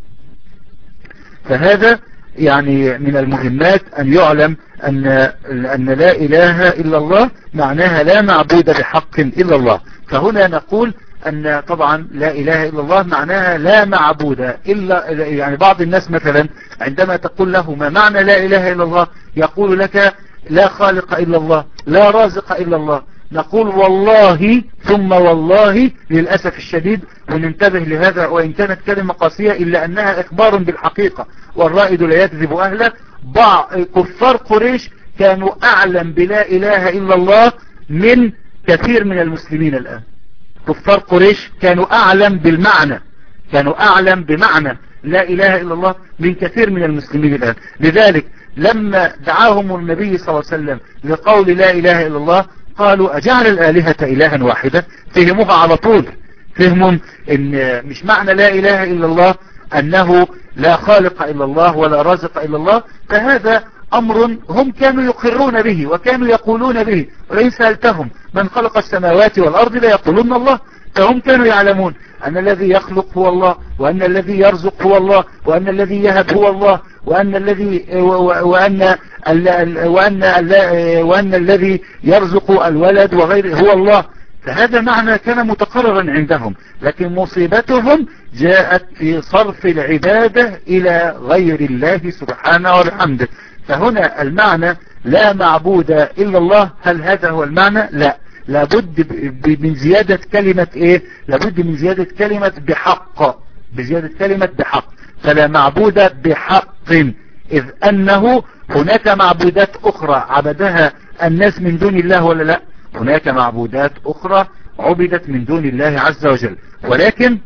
فهذا يعني من المهمات أن يعلم أن, أن لا إله إلا الله معناها لا معبود بحق إلا الله. فهنا نقول أن طبعا لا إله إلا الله معناها لا معبود إلا، يعني بعض الناس مثلا عندما تقول له ما معنى لا إله إلا الله يقول لك لا خالق إلا الله، لا رازق إلا الله. نقول والله ثم والله للأسف الشديد، وننتبه لهذا وإن كانت كلمة قاسية إلا أنها إخبار بالحقيقة، والرائد لا يكذب أهله. بعض كفار قريش كانوا أعلم بلا إله إلا الله من كثير من المسلمين الآن. كفار قريش كانوا أعلم بالمعنى، كانوا أعلم بمعنى لا إله إلا الله من كثير من المسلمين الآن. لذلك لما دعاهم النبي صلى الله عليه وسلم لقول لا إله إلا الله قالوا أجعل الآلهة إلها واحدة؟ فهموها على طول، فهموا ان مش معنى لا إله إلا الله أنه لا خالق إلا الله ولا رازق إلا الله. فهذا أمر هم كانوا يقرون به وكانوا يقولون به، ولئن سألتهم من خلق السماوات والأرض لا يقولون الله. فهم كانوا يعلمون أن الذي يخلق هو الله، وأن الذي يرزق هو الله، وأن الذي يهب هو الله، وأن الذي وأن وأن وأن الذي يرزق الولد وغيره هو الله. فهذا معنى كان متقررا عندهم، لكن مصيبتهم جاءت في صرف العبادة إلى غير الله سبحانه وبحمده. فهنا المعنى لا معبود إلا الله، هل هذا هو المعنى؟ لا، لابد من زيادة كلمة ايه؟ لابد من زيادة كلمة بحق، بزيادة كلمة بحق. فلا معبود بحق، إذ أنه هناك معبودات أخرى عبدها الناس من دون الله ولا لا؟ هناك معبودات أخرى عبدت من دون الله عز وجل، ولكن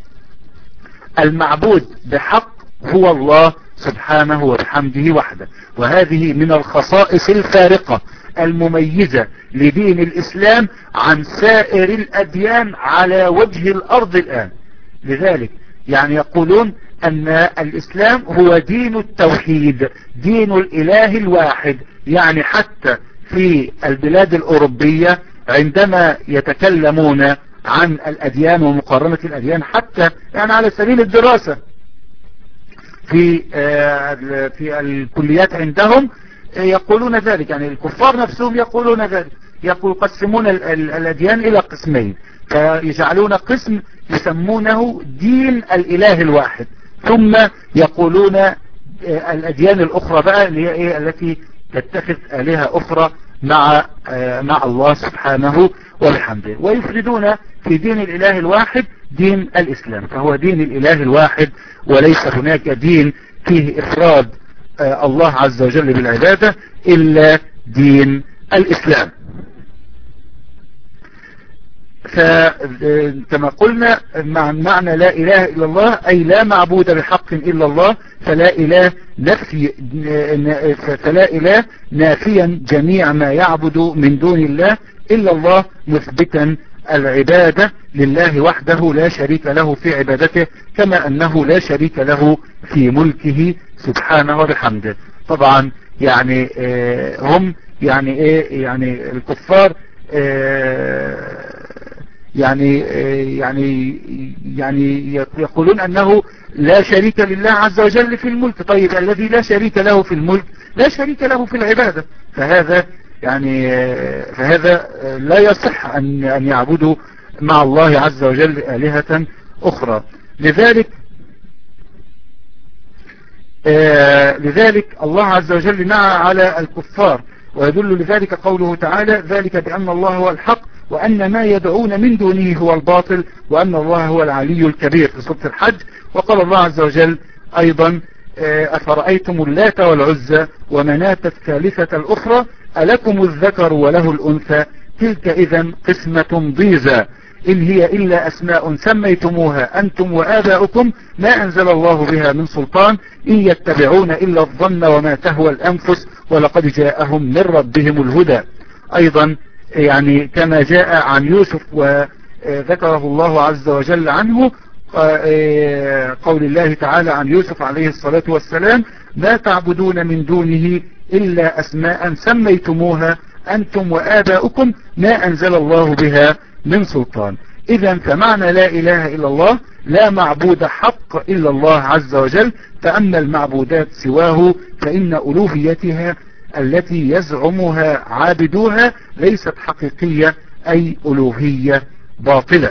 المعبود بحق هو الله سبحانه وبحمده وحده. وهذه من الخصائص الفارقة المميزة لدين الإسلام عن سائر الأديان على وجه الأرض الآن. لذلك يعني يقولون أن الإسلام هو دين التوحيد، دين الإله الواحد. يعني حتى في البلاد الأوروبية عندما يتكلمون عن الأديان ومقارنة الأديان، حتى يعني على سبيل الدراسة في في الكليات عندهم يقولون ذلك، يعني الكفار نفسهم يقولون ذلك، يقول يقسمون الأديان إلى قسمين، فيجعلون قسم يسمونه دين الإله الواحد، ثم يقولون الأديان الأخرى بقى اللي هي إيه التي تتخذ آلهة أخرى مع مع الله سبحانه وبحمده، ويفردون في دين الإله الواحد دين الإسلام. فهو دين الإله الواحد، وليس هناك دين فيه إفراد الله عز وجل بالعبادة إلا دين الإسلام. فكما قلنا معنى لا إله إلا الله أي لا معبود بحق إلا الله، فلا إله نفي فلا إله نافيا جميع ما يعبد من دون الله إلا الله، مثبتا العبادة لله وحده لا شريك له في عبادته، كما أنه لا شريك له في ملكه سبحانه وبحمده. طبعا يعني هم يعني ايه يعني الكفار يعني يعني يعني يقولون أنه لا شريك لله عز وجل في الملك. طيب الذي لا شريك له في الملك لا شريك له في العبادة، فهذا يعني فهذا لا يصح أن أن يعبدوا مع الله عز وجل آلهة أخرى. لذلك آه لذلك الله عز وجل نعى على الكفار، ويدل لذلك قوله تعالى: ذلك بأن الله هو الحق وأن ما يدعون من دونه هو الباطل وأن الله هو العلي الكبير في سورة الحج. وقال الله عز وجل أيضا: آه أفرأيتم اللات والعزى ومناة الثالثة الأخرى ألكم الذكر وله الأنثى تلك إذا قسمة ضيزى. إن هي إلا أسماء سميتموها أنتم وآباؤكم ما أنزل الله بها من سلطان إن يتبعون إلا الظن وما تهوى الأنفس ولقد جاءهم من ربهم الهدى. أيضا يعني كما جاء عن يوسف وذكره الله عز وجل عنه قول الله تعالى عن يوسف عليه الصلاة والسلام ما تعبدون من دونه إلا أسماء سميتموها أنتم وآباؤكم ما أنزل الله بها من سلطان. إذا فمعنى لا إله إلا الله لا معبود حق إلا الله عز وجل، فأما المعبودات سواه فإن ألوهيتها التي يزعمها عابدوها ليست حقيقية، أي ألوهية باطلة.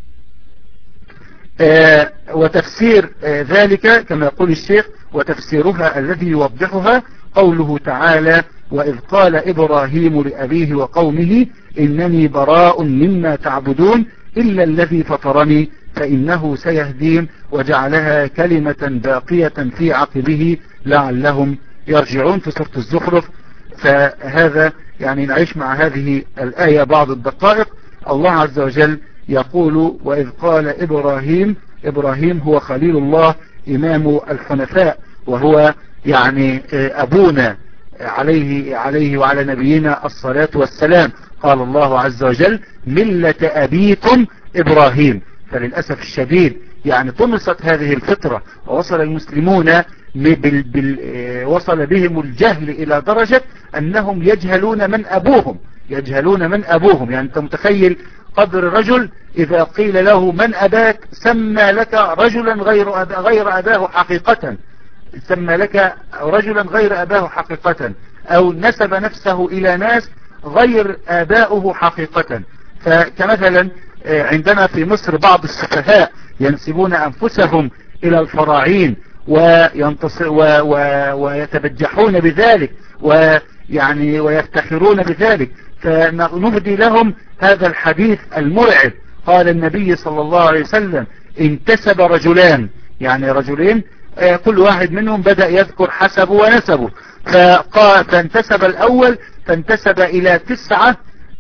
آه وتفسير آه ذلك كما يقول الشيخ وتفسيرها الذي يوضحها قوله تعالى وإذ قال إبراهيم لأبيه وقومه إنني براء مما تعبدون إلا الذي فطرني فإنه سيهدين وجعلها كلمة باقية في عقبه لعلهم يرجعون في سورة الزخرف. فهذا يعني نعيش مع هذه الآية بعض الدقائق. الله عز وجل يقول وإذ قال إبراهيم، إبراهيم هو خليل الله إمام الحنفاء وهو يعني أبونا عليه عليه وعلى نبينا الصلاة والسلام. قال الله عز وجل ملة أبيكم إبراهيم. فللأسف الشديد يعني طمست هذه الفطرة ووصل المسلمون بال بال وصل بهم الجهل إلى درجة أنهم يجهلون من أبوهم، يجهلون من أبوهم. يعني أنت متخيل قدر رجل إذا قيل له من أباك سمى لك رجلا غير أبا غير أباه حقيقة، سمى لك رجلا غير أباه حقيقة، أو نسب نفسه إلى ناس غير آباؤه حقيقة. فكمثلا عندنا في مصر بعض السفهاء ينسبون أنفسهم إلى الفراعين وينتصر و و ويتبجحون بذلك ويعني ويفتخرون بذلك. فنهدي لهم هذا الحديث المرعب. قال النبي صلى الله عليه وسلم انتسب رجلان، يعني رجلين كل واحد منهم بدأ يذكر حسبه ونسبه، فقال فانتسب الأول فانتسب إلى تسعة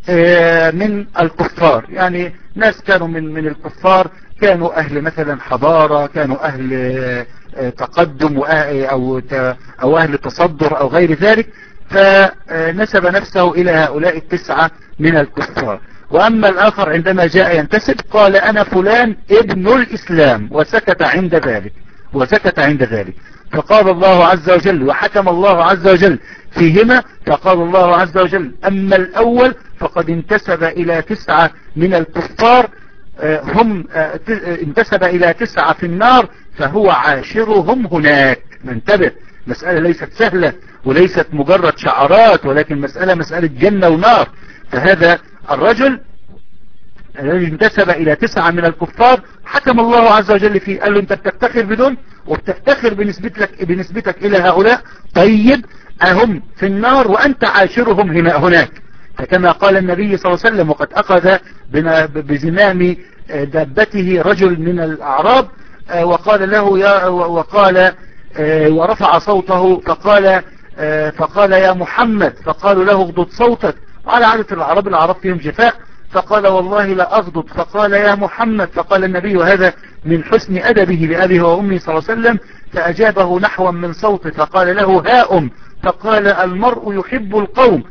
من الكفار، يعني ناس كانوا من من الكفار، كانوا أهل مثلا حضارة، كانوا أهل تقدم أو أو أهل تصدر أو غير ذلك، فنسب نفسه إلى هؤلاء التسعة من الكفار. وأما الآخر عندما جاء ينتسب قال أنا فلان ابن الإسلام وسكت عند ذلك وسكت عند ذلك. فقال الله عز وجل وحكم الله عز وجل فيهما، فقال الله عز وجل أما الأول فقد انتسب إلى تسعة من الكفار، هم انتسب إلى تسعة في النار فهو عاشرهم هناك. ننتبه، مسألة ليست سهلة وليست مجرد شعارات، ولكن مسألة مسألة جنة ونار. فهذا الرجل الذي انتسب إلى تسعة من الكفار حكم الله عز وجل فيه، قال له انت بتفتخر بدون وبتفتخر بنسبتك, بنسبتك إلى هؤلاء، طيب أهم في النار وأنت عاشرهم هنا هناك. فكما قال النبي صلى الله عليه وسلم وقد أخذ بزمام دابته رجل من الأعراب وقال له يا وقال ورفع صوته فقال فقال يا محمد، فقالوا له اغضض صوتك، وعلى عادة العرب العرب فيهم جفاء، فقال والله لا أغضض، فقال يا محمد، فقال النبي وهذا من حسن أدبه لأبيه وأمه صلى الله عليه وسلم، فأجابه نحوا من صوته فقال له ها أم، فقال المرء يحب القوم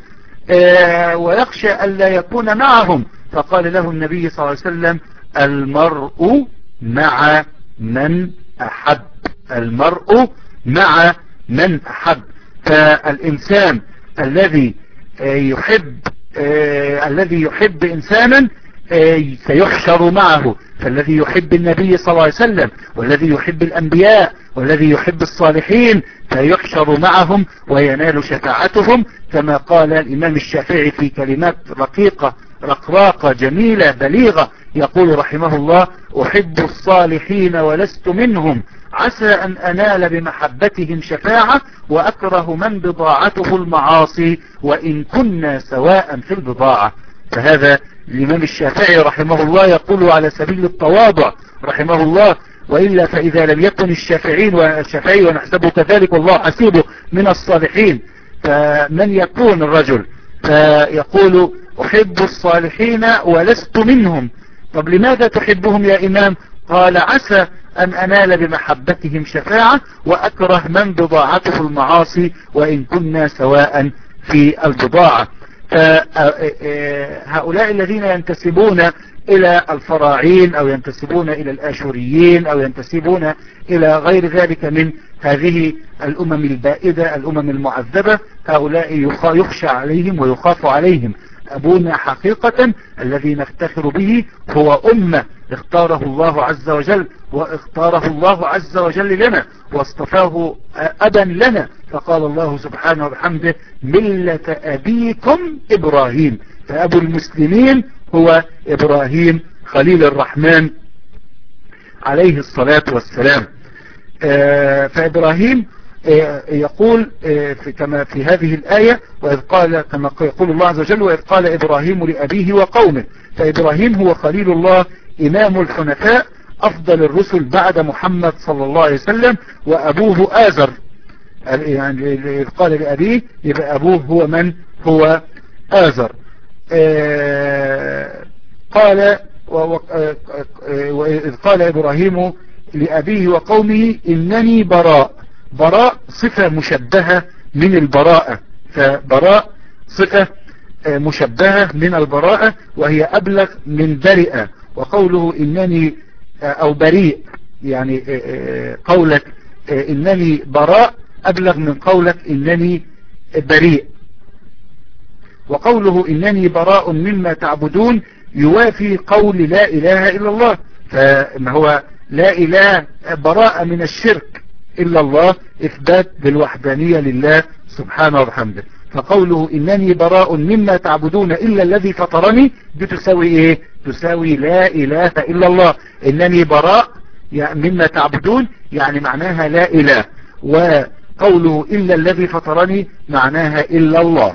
ويخشى ألا يكون معهم، فقال له النبي صلى الله عليه وسلم المرء مع من أحب، المرء مع من أحب. فالإنسان الذي يحب الذي يحب إنسانا سيحشر معه، فالذي يحب النبي صلى الله عليه وسلم والذي يحب الأنبياء والذي يحب الصالحين سيحشر معهم وينال شفاعتهم، كما قال الإمام الشافعي في كلمات رقيقة رقراقة جميلة بليغة، يقول رحمه الله أحب الصالحين ولست منهم، عسى أن أنال بمحبتهم شفاعة، وأكره من بضاعته المعاصي وإن كنا سواء في البضاعة. فهذا الإمام الشافعي رحمه الله يقول على سبيل التواضع رحمه الله، وإلا فإذا لم يكن الشافعين والشافعي ونحسبه كذلك والله حسيبه من الصالحين، فمن يكون الرجل؟ فيقول أحب الصالحين ولست منهم، طب لماذا تحبهم يا إمام؟ قال عسى أن أنال بمحبتهم شفاعة وأكره من بضاعته المعاصي وإن كنا سواء في البضاعة. فهؤلاء الذين ينتسبون إلى الفراعين أو ينتسبون إلى الآشوريين أو ينتسبون إلى غير ذلك من هذه الأمم البائدة الأمم المعذبة، هؤلاء يخشى عليهم ويخاف عليهم. أبونا حقيقة الذي نفتخر به هو أمة اختاره الله عز وجل، واختاره الله عز وجل لنا واصطفاه أبا لنا، فقال الله سبحانه وبحمده ملة أبيكم إبراهيم، فأبو المسلمين هو إبراهيم خليل الرحمن عليه الصلاة والسلام. فإبراهيم يقول في كما في هذه الآية وإذ قال كما يقول الله عز وجل وإذ قال إبراهيم لأبيه وقومه، فإبراهيم هو خليل الله إمام الحنفاء أفضل الرسل بعد محمد صلى الله عليه وسلم، وأبوه آزر، يعني إذ قال لأبيه يبقى أبوه هو من؟ هو آزر. قال وإذ قال إبراهيم لأبيه وقومه إنني براء، براء صفة مشبهة من البراءة، فبراء صفة مشبهة من البراءة وهي أبلغ من برئة، وقوله إنني أو بريء يعني قولك إنني براء أبلغ من قولك إنني بريء. وقوله إنني براء مما تعبدون يوافي قول لا إله إلا الله، فما هو لا إله براءة من الشرك إلا الله، إثبات بالوحدانية لله سبحانه وبحمده. فقوله إنني براء مما تعبدون إلا الذي فطرني دي تساوي إيه؟ تساوي لا إله إلا الله. إنني براء يعني مما تعبدون يعني معناها لا إله، وقوله إلا الذي فطرني معناها إلا الله.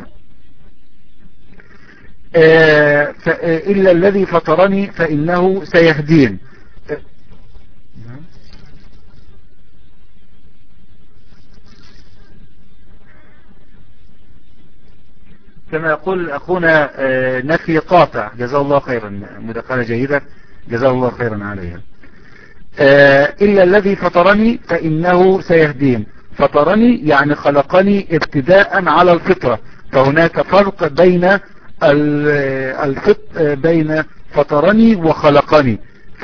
آه إلا الذي فطرني فإنه سيهدين. كما يقول أخونا نفي قاطع جزاه الله خيرا، مداخلة جيدة جزاه الله خيرا عليها. إلا الذي فطرني فإنه سيهدين، فطرني يعني خلقني ابتداء على الفطرة، فهناك فرق بين الفط بين فطرني وخلقني.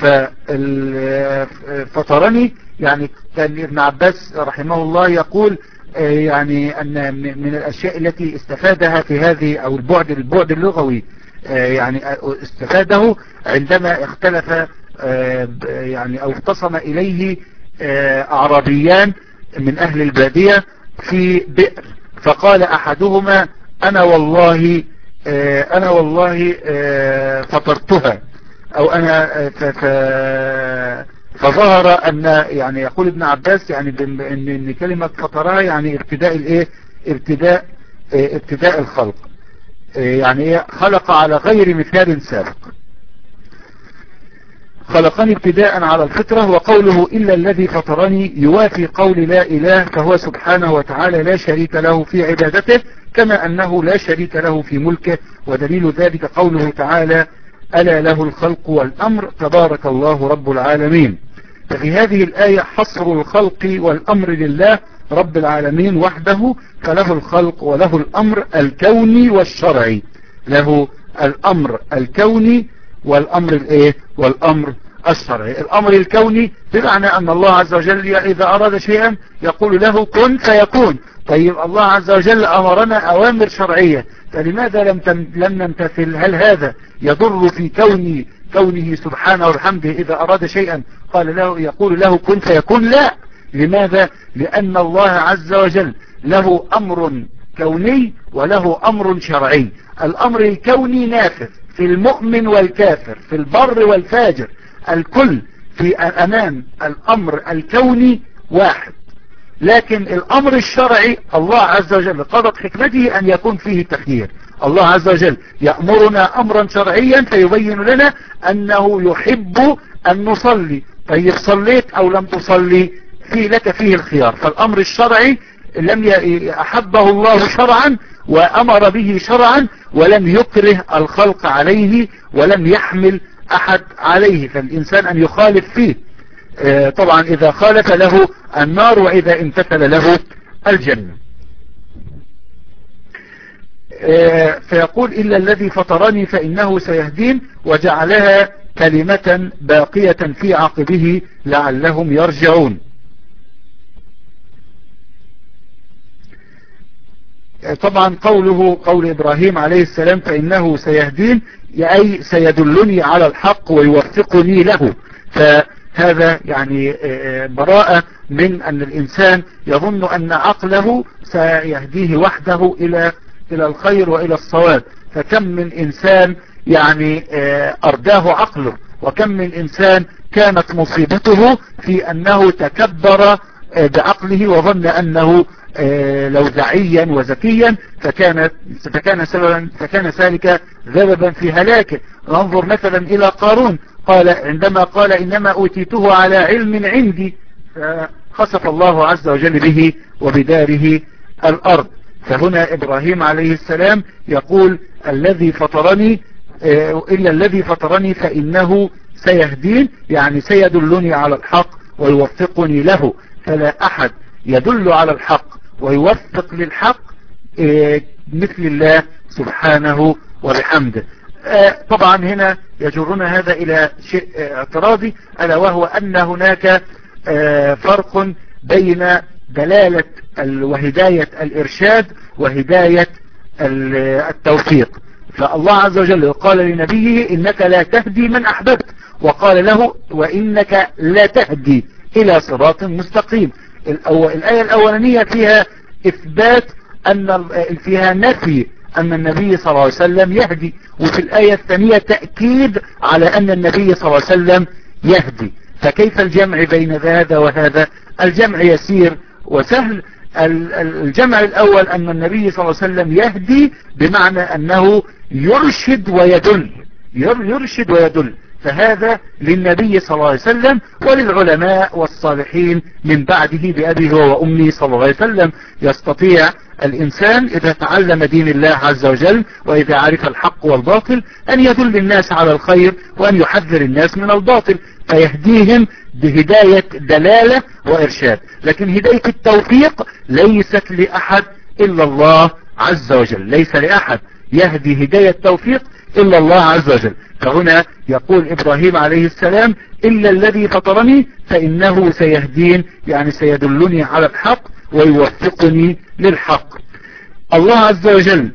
ففطرني يعني كان ابن عباس رحمه الله يقول يعني أن من الأشياء التي استفادها في هذه أو البعد البعد اللغوي يعني استفاده عندما اختلف يعني أو اختصم إليه أعرابيان من أهل البادية في بئر، فقال أحدهما أنا والله أنا والله فطرتها أو أنا فظهر أن يعني يقول ابن عباس يعني ان كلمة فطرها يعني ابتداء الايه ابتداء ابتداء الخلق، يعني خلق على غير مثال سابق، خلقني ابتداء على الفطرة. وقوله إلا الذي فطرني يوافي قول لا إله، فهو سبحانه وتعالى لا شريك له في عبادته كما أنه لا شريك له في ملكه، ودليل ذلك قوله تعالى ألا له الخلق والأمر تبارك الله رب العالمين. ففي هذه الآية حصر الخلق والأمر لله رب العالمين وحده، فله الخلق وله الأمر الكوني والشرعي، له الأمر الكوني والأمر الايه والأمر الشرعي. الأمر الكوني بمعنى أن الله عز وجل إذا أراد شيئا يقول له كن فيكون. طيب الله عز وجل أمرنا أوامر شرعية، فلماذا لم لم نمتثل؟ هل هذا يضر في كون كونه سبحانه وبحمده إذا أراد شيئا قال له يقول له كن فيكون؟ لا. لماذا؟ لأن الله عز وجل له أمر كوني وله أمر شرعي. الأمر الكوني نافذ في المؤمن والكافر، في البر والفاجر، الكل في أمام الأمر الكوني واحد. لكن الأمر الشرعي الله عز وجل قضت حكمته أن يكون فيه تخيير. الله عز وجل يأمرنا أمرا شرعيا فيبين لنا أنه يحب أن نصلي، طيب صليت أو لم تصلي في لك فيه الخيار. فالأمر الشرعي لم أحبه الله شرعا وأمر به شرعا ولم يكره الخلق عليه ولم يحمل أحد عليه، فالإنسان أن يخالف فيه. طبعا إذا خالف له النار، وإذا امتثل له الجنة. فيقول إلا الذي فطرني فإنه سيهدين، وجعلها كلمة باقية في عقبه لعلهم يرجعون. طبعا قوله قول إبراهيم عليه السلام فإنه سيهدين، أي سيدلني على الحق ويوفقني له. فهذا يعني براءة من أن الإنسان يظن أن عقله سيهديه وحده إلى إلى الخير وإلى الصواب. فكم من إنسان يعني أرداه عقله، وكم من إنسان كانت مصيبته في أنه تكبر بعقله وظن أنه لو دعيا وذكيا فكان فكان سببا فكان ذلك سببا في هلاكه. ننظر مثلا إلى قارون، قال عندما قال إنما أوتيته على علم عندي، فخسف الله عز وجل به وبداره الأرض. فهنا إبراهيم عليه السلام يقول الذي فطرني إلا الذي فطرني فإنه سيهدين، يعني سيدلني على الحق ويوفقني له. فلا أحد يدل على الحق ويوفق للحق مثل الله سبحانه وبحمده. طبعا هنا يجرنا هذا إلى شيء اعتراضي، ألا وهو أن هناك فرق بين دلالة وهداية الإرشاد وهداية التوفيق. فالله عز وجل قال لنبيه إنك لا تهدي من أحببت، وقال له وإنك لا تهدي إلى صراط مستقيم. الآية الأولانية فيها إثبات أن فيها نفي أن النبي صلى الله عليه وسلم يهدي، وفي الآية الثانية تأكيد على أن النبي صلى الله عليه وسلم يهدي. فكيف الجمع بين هذا وهذا؟ الجمع يسير وسهل. الجمع الأول أن النبي صلى الله عليه وسلم يهدي بمعنى أنه يرشد ويدل، يرشد ويدل. فهذا للنبي صلى الله عليه وسلم وللعلماء والصالحين من بعده بأبيه وأمي صلى الله عليه وسلم. يستطيع الإنسان إذا تعلم دين الله عز وجل وإذا عرف الحق والباطل أن يدل الناس على الخير وأن يحذر الناس من الباطل، فيهديهم بهداية دلالة وإرشاد. لكن هداية التوفيق ليست لأحد إلا الله عز وجل، ليس لأحد يهدي هداية التوفيق إلا الله عز وجل. فهنا يقول إبراهيم عليه السلام إلا الذي فطرني فإنه سيهدين، يعني سيدلني على الحق ويوفقني للحق. الله عز وجل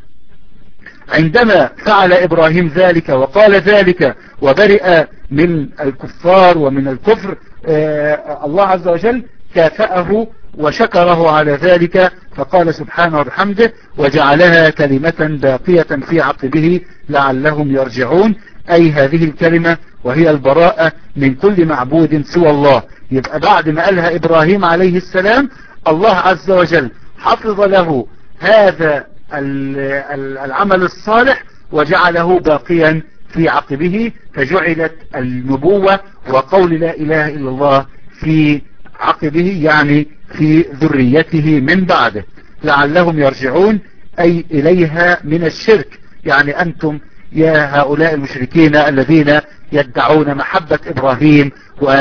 عندما فعل إبراهيم ذلك وقال ذلك وبرئ من الكفار ومن الكفر، آه الله عز وجل كافأه وشكره على ذلك، فقال سبحانه وبحمده وجعلها كلمة باقية في عقبه لعلهم يرجعون، أي هذه الكلمة وهي البراءة من كل معبود سوى الله. يبقى بعد ما قالها إبراهيم عليه السلام الله عز وجل حفظ له هذا العمل الصالح وجعله باقيا في عقبه، فجعلت النبوة وقول لا إله إلا الله في عقبه، يعني في ذريته من بعده. لعلهم يرجعون أي إليها من الشرك، يعني أنتم يا هؤلاء المشركين الذين يدعون محبة إبراهيم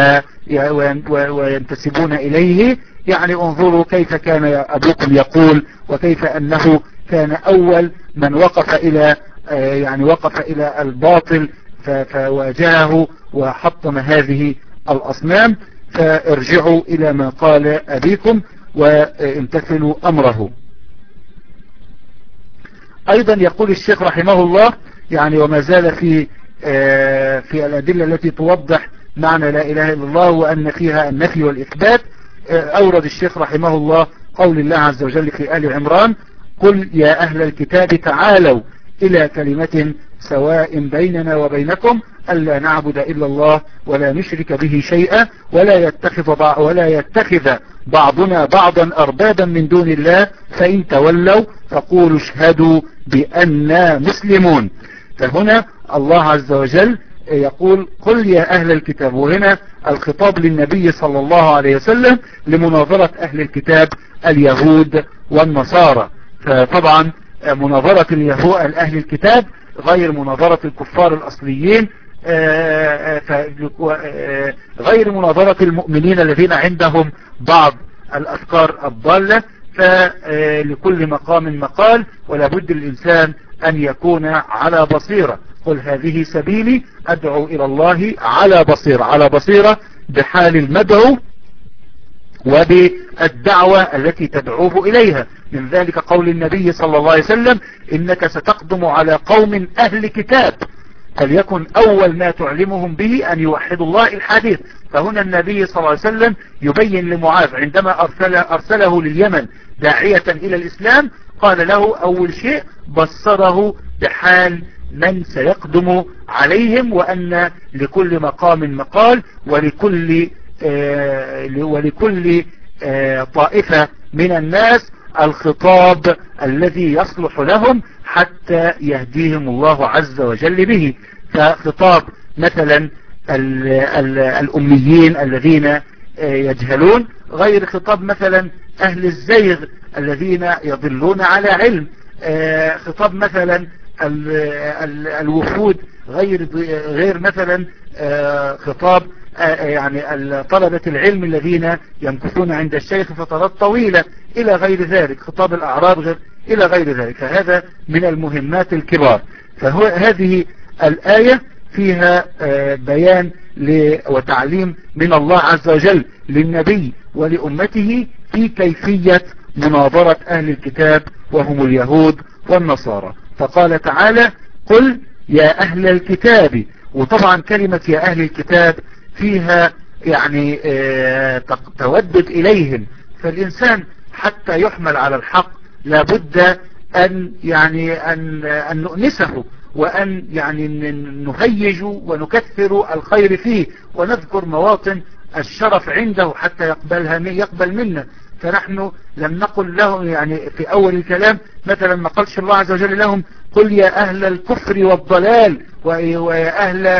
وينتسبون إليه، يعني انظروا كيف كان أبوكم يقول، وكيف أنه كان أول من وقف إلى يعني وقف إلى الباطل فواجهه وحطم هذه الأصنام. فارجعوا إلى ما قال أبيكم وامتثلوا أمره. أيضا يقول الشيخ رحمه الله يعني وما زال في في الأدلة التي توضح معنى لا إله إلا الله وأن فيها النفي والإثبات، أورد الشيخ رحمه الله قول الله عز وجل في آل عمران قل يا أهل الكتاب تعالوا إلى كلمة سواء بيننا وبينكم ألا نعبد إلا الله ولا نشرك به شيئا ولا يتخذ بعض ولا يتخذ بعضنا بعضا أربابا من دون الله فإن تولوا فقولوا اشهدوا بأننا مسلمون. فهنا الله عز وجل يقول قل يا أهل الكتاب، وهنا الخطاب للنبي صلى الله عليه وسلم لمناظرة أهل الكتاب اليهود والنصارى. فطبعا مناظرة اليهود أهل الكتاب غير مناظرة الكفار الأصليين غير مناظرة المؤمنين الذين عندهم بعض الأفكار الضالة. فلكل مقام مقال، ولا بد الإنسان أن يكون على بصيرة. قل هذه سبيلي أدعو إلى الله على بصيرة، على بصيرة بحال المدعو وبالدعوة التي تدعوه إليها. من ذلك قول النبي صلى الله عليه وسلم: إنك ستقدم على قوم أهل كتاب، فليكن أول ما تعلمهم به أن يوحدوا الله الحديث. فهنا النبي صلى الله عليه وسلم يبين لمعاذ عندما أرسل أرسله لليمن داعية إلى الإسلام، قال له أول شيء بصره بحال من سيقدم عليهم، وأن لكل مقام مقال، ولكل آه ولكل آه طائفة من الناس الخطاب الذي يصلح لهم حتى يهديهم الله عز وجل به. فخطاب مثلا ال ال الأميين الذين يجهلون غير خطاب مثلا أهل الزيغ الذين يضلون على علم. خطاب مثلا ال ال الوفود غير غير مثلا خطاب يعني طلبة العلم الذين يمكثون عند الشيخ فترات طويلة إلى غير ذلك، خطاب الأعراب غير إلى غير ذلك. فهذا من المهمات الكبار. فهو هذه الآية فيها بيان وتعليم من الله عز وجل للنبي ولأمته في كيفية مناظرة أهل الكتاب وهم اليهود والنصارى. فقال تعالى: قل يا أهل الكتاب. وطبعا كلمة يا أهل الكتاب فيها يعني تودد إليهم. فالإنسان حتى يحمل على الحق لابد أن يعني أن أن نؤنسه، وأن يعني نهيج ونكثر الخير فيه، ونذكر مواطن الشرف عنده حتى يقبلها يقبل منا. فنحن لم نقل لهم يعني في أول الكلام مثلا ما قالش الله عز وجل لهم: قل يا أهل الكفر والضلال ويا أهل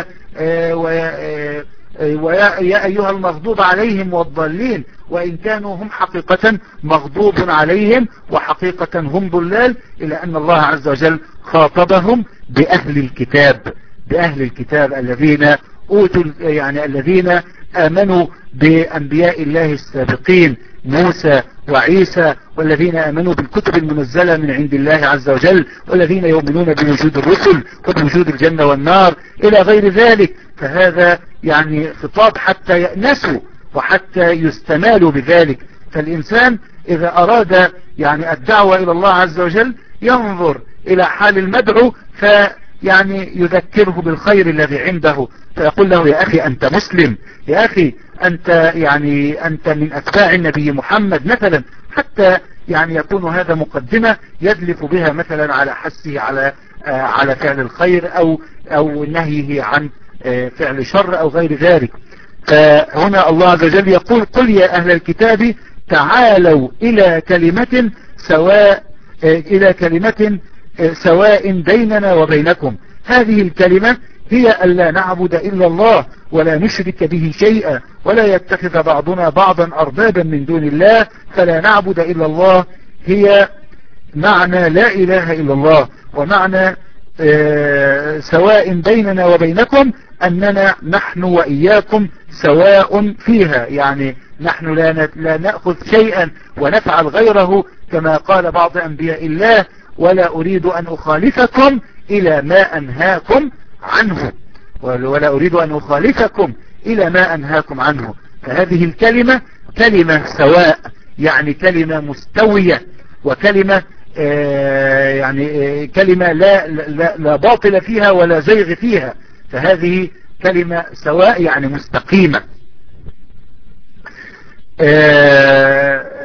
ويا ويا أيها المغضوب عليهم والضالين، وإن كانوا هم حقيقة مغضوب عليهم وحقيقة هم ضلال، إلا أن الله عز وجل خاطبهم بأهل الكتاب، بأهل الكتاب الذين أوتوا يعني الذين آمنوا بأنبياء الله السابقين موسى وعيسى، والذين آمنوا بالكتب المنزلة من عند الله عز وجل، والذين يؤمنون بوجود الرسل وبوجود الجنة والنار إلى غير ذلك. فهذا يعني خطاب حتى يأنسوا وحتى يستمالوا بذلك. فالإنسان إذا أراد يعني الدعوة إلى الله عز وجل ينظر إلى حال المدعو فيعني يذكره بالخير الذي عنده، فيقول له: يا أخي أنت مسلم، يا أخي أنت يعني أنت من أتباع النبي محمد مثلا، حتى يعني يكون هذا مقدمة يدلف بها مثلا على حثه على آه على فعل الخير أو أو نهيه عن آه فعل شر أو غير ذلك. فهنا الله عز وجل يقول: قل يا أهل الكتاب تعالوا إلى كلمة سواء آه إلى كلمة آه سواء بيننا وبينكم. هذه الكلمة هي ألا نعبد إلا الله ولا نشرك به شيئا ولا يتخذ بعضنا بعضا أربابا من دون الله. فلا نعبد إلا الله هي معنى لا إله إلا الله، ومعنى آه سواء بيننا وبينكم أننا نحن وإياكم سواء فيها، يعني نحن لا لا نأخذ شيئا ونفعل غيره كما قال بعض أنبياء الله: ولا أريد أن أخالفكم إلى ما أنهاكم عنه، ولا أريد أن أخالفكم إلى ما أنهاكم عنه. فهذه الكلمة كلمة سواء، يعني كلمة مستوية، وكلمة آه يعني آه كلمة لا, لا, لا باطل فيها ولا زيغ فيها. فهذه كلمة سواء يعني مستقيمة. آه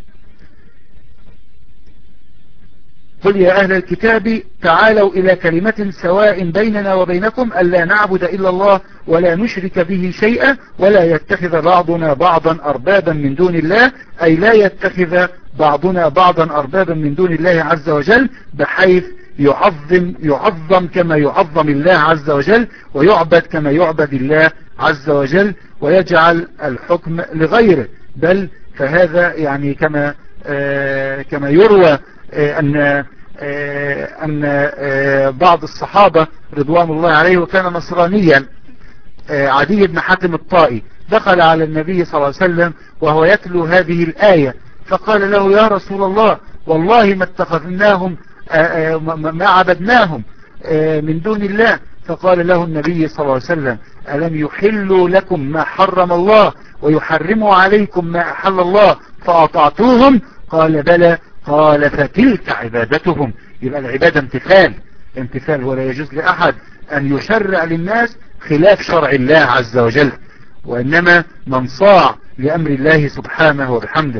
قل يا أهل الكتاب تعالوا إلى كلمة سواء بيننا وبينكم ألا نعبد إلا الله ولا نشرك به شيئا ولا يتخذ بعضنا بعضا أربابا من دون الله، أي لا يتخذ بعضنا بعضا أربابا من دون الله عز وجل، بحيث يعظم يعظم كما يعظم الله عز وجل، ويعبد كما يعبد الله عز وجل، ويجعل الحكم لغيره. بل فهذا يعني كما آه كما يروى آه أن أن بعض الصحابة رضوان الله عليه وكان نصرانيا، عدي بن حاتم الطائي، دخل على النبي صلى الله عليه وسلم وهو يتلو هذه الآية، فقال له يا رسول الله والله ما اتخذناهم ما عبدناهم من دون الله. فقال له النبي صلى الله عليه وسلم ألم يحلوا لكم ما حرم الله ويحرموا عليكم ما أحل الله فأطعتوهم؟ قال بلى. قال فتلك عبادتهم. يبقى العبادة امتثال امتثال، ولا يجوز لأحد أن يشرع للناس خلاف شرع الله عز وجل، وإنما من صاع لأمر الله سبحانه وبحمده.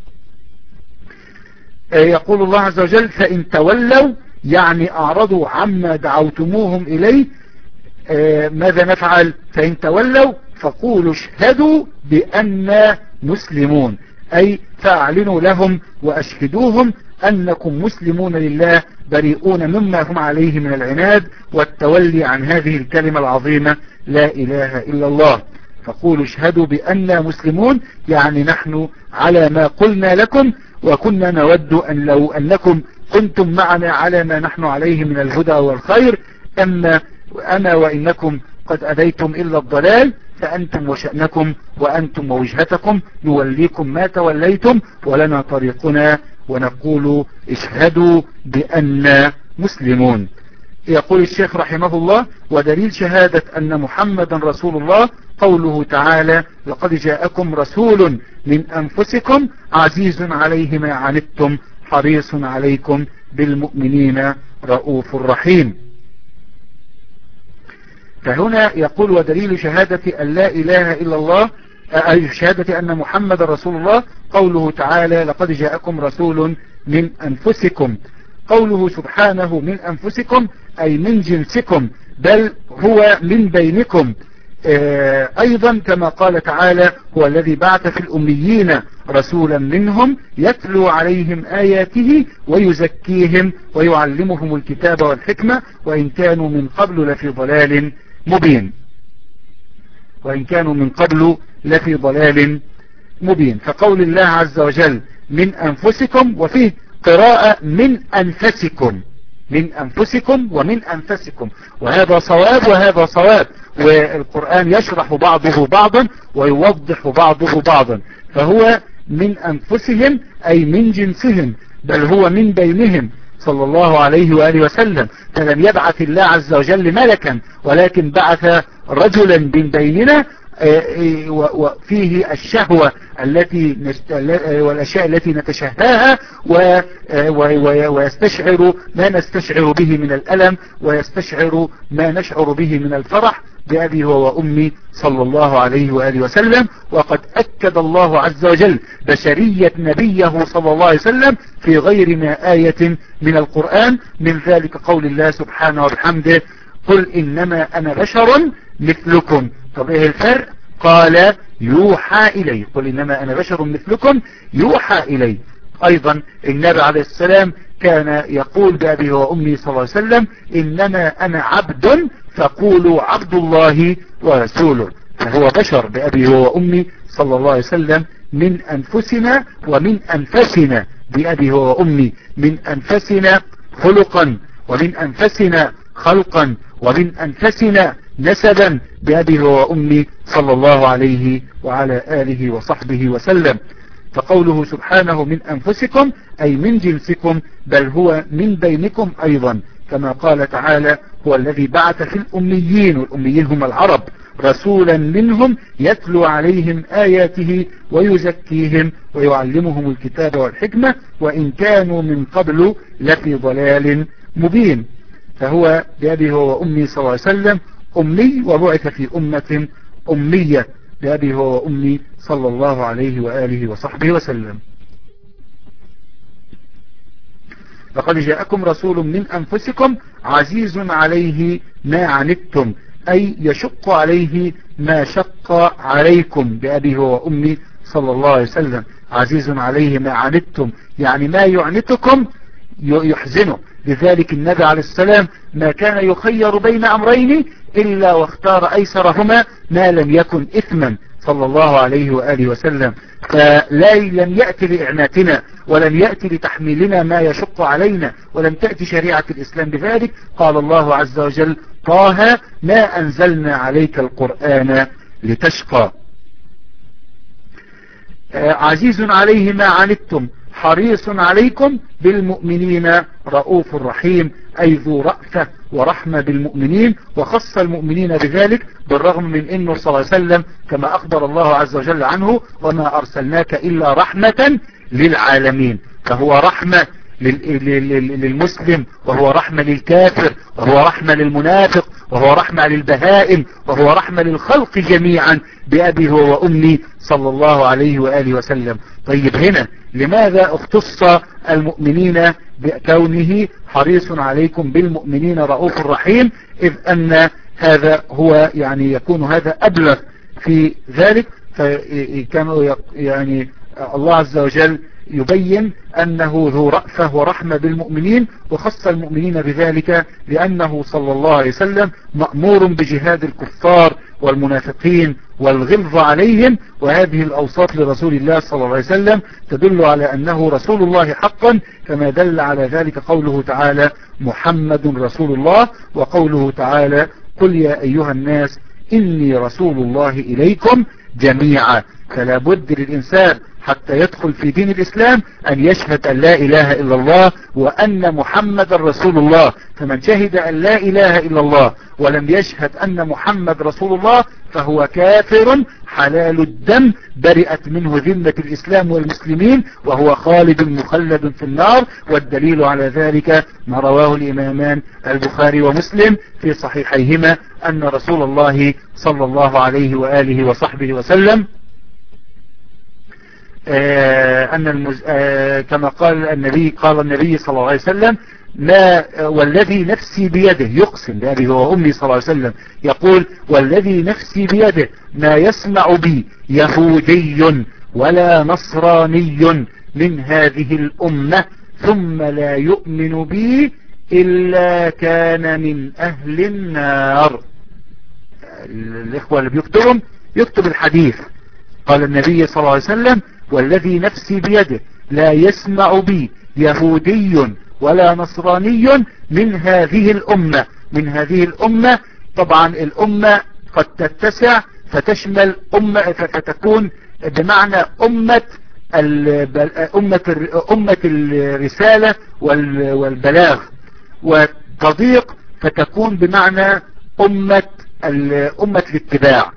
يقول الله عز وجل فإن تولوا، يعني أعرضوا عما دعوتموهم إليه، ماذا نفعل؟ فإن تولوا فقولوا اشهدوا بأننا مسلمون، أي فأعلنوا لهم وأشهدوهم أنكم مسلمون لله بريئون مما هم عليه من العناد والتولي عن هذه الكلمة العظيمة لا إله إلا الله. فقولوا اشهدوا بأننا مسلمون، يعني نحن على ما قلنا لكم، وكنا نود أن لو أنكم كنتم معنا على ما نحن عليه من الهدى والخير، أما أنا وإنكم قد أديتم إلا الضلال، فأنتم وشأنكم وأنتم ووجهتكم نوليكم ما توليتم ولنا طريقنا ونقول اشهدوا بأننا مسلمون. يقول الشيخ رحمه الله ودليل شهادة أن محمدا رسول الله قوله تعالى لقد جاءكم رسول من أنفسكم عزيز عليه ما عنتم حريص عليكم بالمؤمنين رؤوف رحيم. فهنا يقول ودليل شهادة أن لا إله إلا الله، أي شهادة أن محمد رسول الله قوله تعالى لقد جاءكم رسول من أنفسكم. قوله سبحانه من أنفسكم أي من جنسكم، بل هو من بينكم. أيضا كما قال تعالى هو الذي بعث في الأميين رسولا منهم يتلو عليهم آياته ويزكيهم ويعلمهم الكتاب والحكمة وإن كانوا من قبل لفي ضلال مبين وإن كانوا من قبل لفي ضلال مبين. فقول الله عز وجل من أنفسكم، وفيه قراءة من أنفسكم، من أنفسكم ومن أنفسكم، وهذا صواب وهذا صواب، والقرآن يشرح بعضه بعضا ويوضح بعضه بعضا. فهو من أنفسهم أي من جنسهم، بل هو من بينهم صلى الله عليه وآله وسلم. فلم يبعث الله عز وجل ملكا، ولكن بعث رجلا من بيننا وفيه الشهوة التي والأشياء التي نتشهاها ويستشعر ما نستشعر به من الألم ويستشعر ما نشعر به من الفرح بأبي هو وأمي صلى الله عليه وآله وسلم. وقد أكد الله عز وجل بشرية نبيه صلى الله عليه وسلم في غير ما آية من القرآن، من ذلك قول الله سبحانه وبحمده قل إنما أنا بشر مثلكم. طب ايه الفرق؟ قال يوحى إلي، قل إنما أنا بشر مثلكم يوحى إلي. أيضا النبي عليه السلام كان يقول بأبي وأمي صلى الله عليه وسلم إنما أنا عبد فقولوا عبد الله ورسوله. فهو بشر بأبي وأمي صلى الله عليه وسلم من أنفسنا ومن أنفسنا بأبي وأمي، من أنفسنا خلقا ومن أنفسنا خلقا ومن أنفسنا نسبا بأبي وأمي صلى الله عليه وعلى آله وصحبه وسلم. فقوله سبحانه من أنفسكم أي من جنسكم، بل هو من بينكم أيضا، كما قال تعالى هو الذي بعث في الأميين، والأميين هم العرب، رسولا منهم يتلو عليهم آياته ويزكيهم ويعلمهم الكتاب والحكمة وإن كانوا من قبل لفي ضلال مبين. فهو بأبي هو وأمي صلى الله عليه وسلم أمي، وبعث في أمة أمية بأبي هو وأمي صلى الله عليه وآله وصحبه وسلم. لقد جاءكم رسول من أنفسكم عزيز عليه ما عنتم، أي يشق عليه ما شق عليكم بأبي هو وأمي صلى الله عليه وسلم. عزيز عليه ما عنتم يعني ما يعنتكم يحزنه. لذلك النبي عليه السلام ما كان يخير بين أمرين إلا واختار أيسرهما ما لم يكن إثما، صلى الله عليه وآله وسلم. فلا لم يأتي لإعناتنا ولم يأتي لتحميلنا ما يشق علينا، ولم تأتي شريعة الإسلام بذلك. قال الله عز وجل: طه ما أنزلنا عليك القرآن لتشقى. عزيز عليه ما عنتم حريص عليكم بالمؤمنين رؤوف رحيم، أي ذو رأفة ورحمة بالمؤمنين، وخص المؤمنين بذلك بالرغم من أنه صلى الله عليه وسلم كما أخبر الله عز وجل عنه: وما أرسلناك إلا رحمة للعالمين. فهو رحمة للمسلم، وهو رحمة للكافر، وهو رحمة للمنافق، وهو رحمة للبهائم، وهو رحمة للخلق جميعا بأبي هو وأمي صلى الله عليه وآله وسلم. طيب هنا لماذا اختص المؤمنين بكونه حريص عليكم بالمؤمنين رؤوف رحيم؟ إذ أن هذا هو يعني يكون هذا أبلغ في ذلك. فكانوا يعني الله عز وجل يبين أنه ذو رأفة ورحمة بالمؤمنين، وخص المؤمنين بذلك لأنه صلى الله عليه وسلم مأمور بجهاد الكفار والمنافقين والغلظ عليهم. وهذه الأوصاف لرسول الله صلى الله عليه وسلم تدل على أنه رسول الله حقا، كما دل على ذلك قوله تعالى: محمد رسول الله، وقوله تعالى: قل يا أيها الناس إني رسول الله إليكم جميعا. فلا بد للإنسان حتى يدخل في دين الإسلام أن يشهد أن لا إله إلا الله وأن محمد رسول الله. فمن شهد أن لا إله إلا الله ولم يشهد أن محمد رسول الله فهو كافر حلال الدم، برئت منه ذمة الإسلام والمسلمين، وهو خالد مخلد في النار. والدليل على ذلك ما رواه الإمامان البخاري ومسلم في صحيحيهما أن رسول الله صلى الله عليه وآله وصحبه وسلم آه أن المز... آه كما قال النبي قال النبي صلى الله عليه وسلم: لا والذي نفسي بيده، يقسم بأبي وأمي صلى الله عليه وسلم، يقول: والذي نفسي بيده ما يسمع بي يهودي ولا نصراني من هذه الأمة ثم لا يؤمن بي إلا كان من أهل النار. الإخوة اللي بيكتبهم يكتب الحديث. قال النبي صلى الله عليه وسلم: والذي نفسي بيده لا يسمع بي يهودي ولا نصراني من هذه الأمة. من هذه الأمة طبعا الأمة قد تتسع فتشمل أمة، فتكون بمعنى أمة أمة أمة الرسالة والبلاغ، وتضيق فتكون بمعنى أمة أمة الاتباع.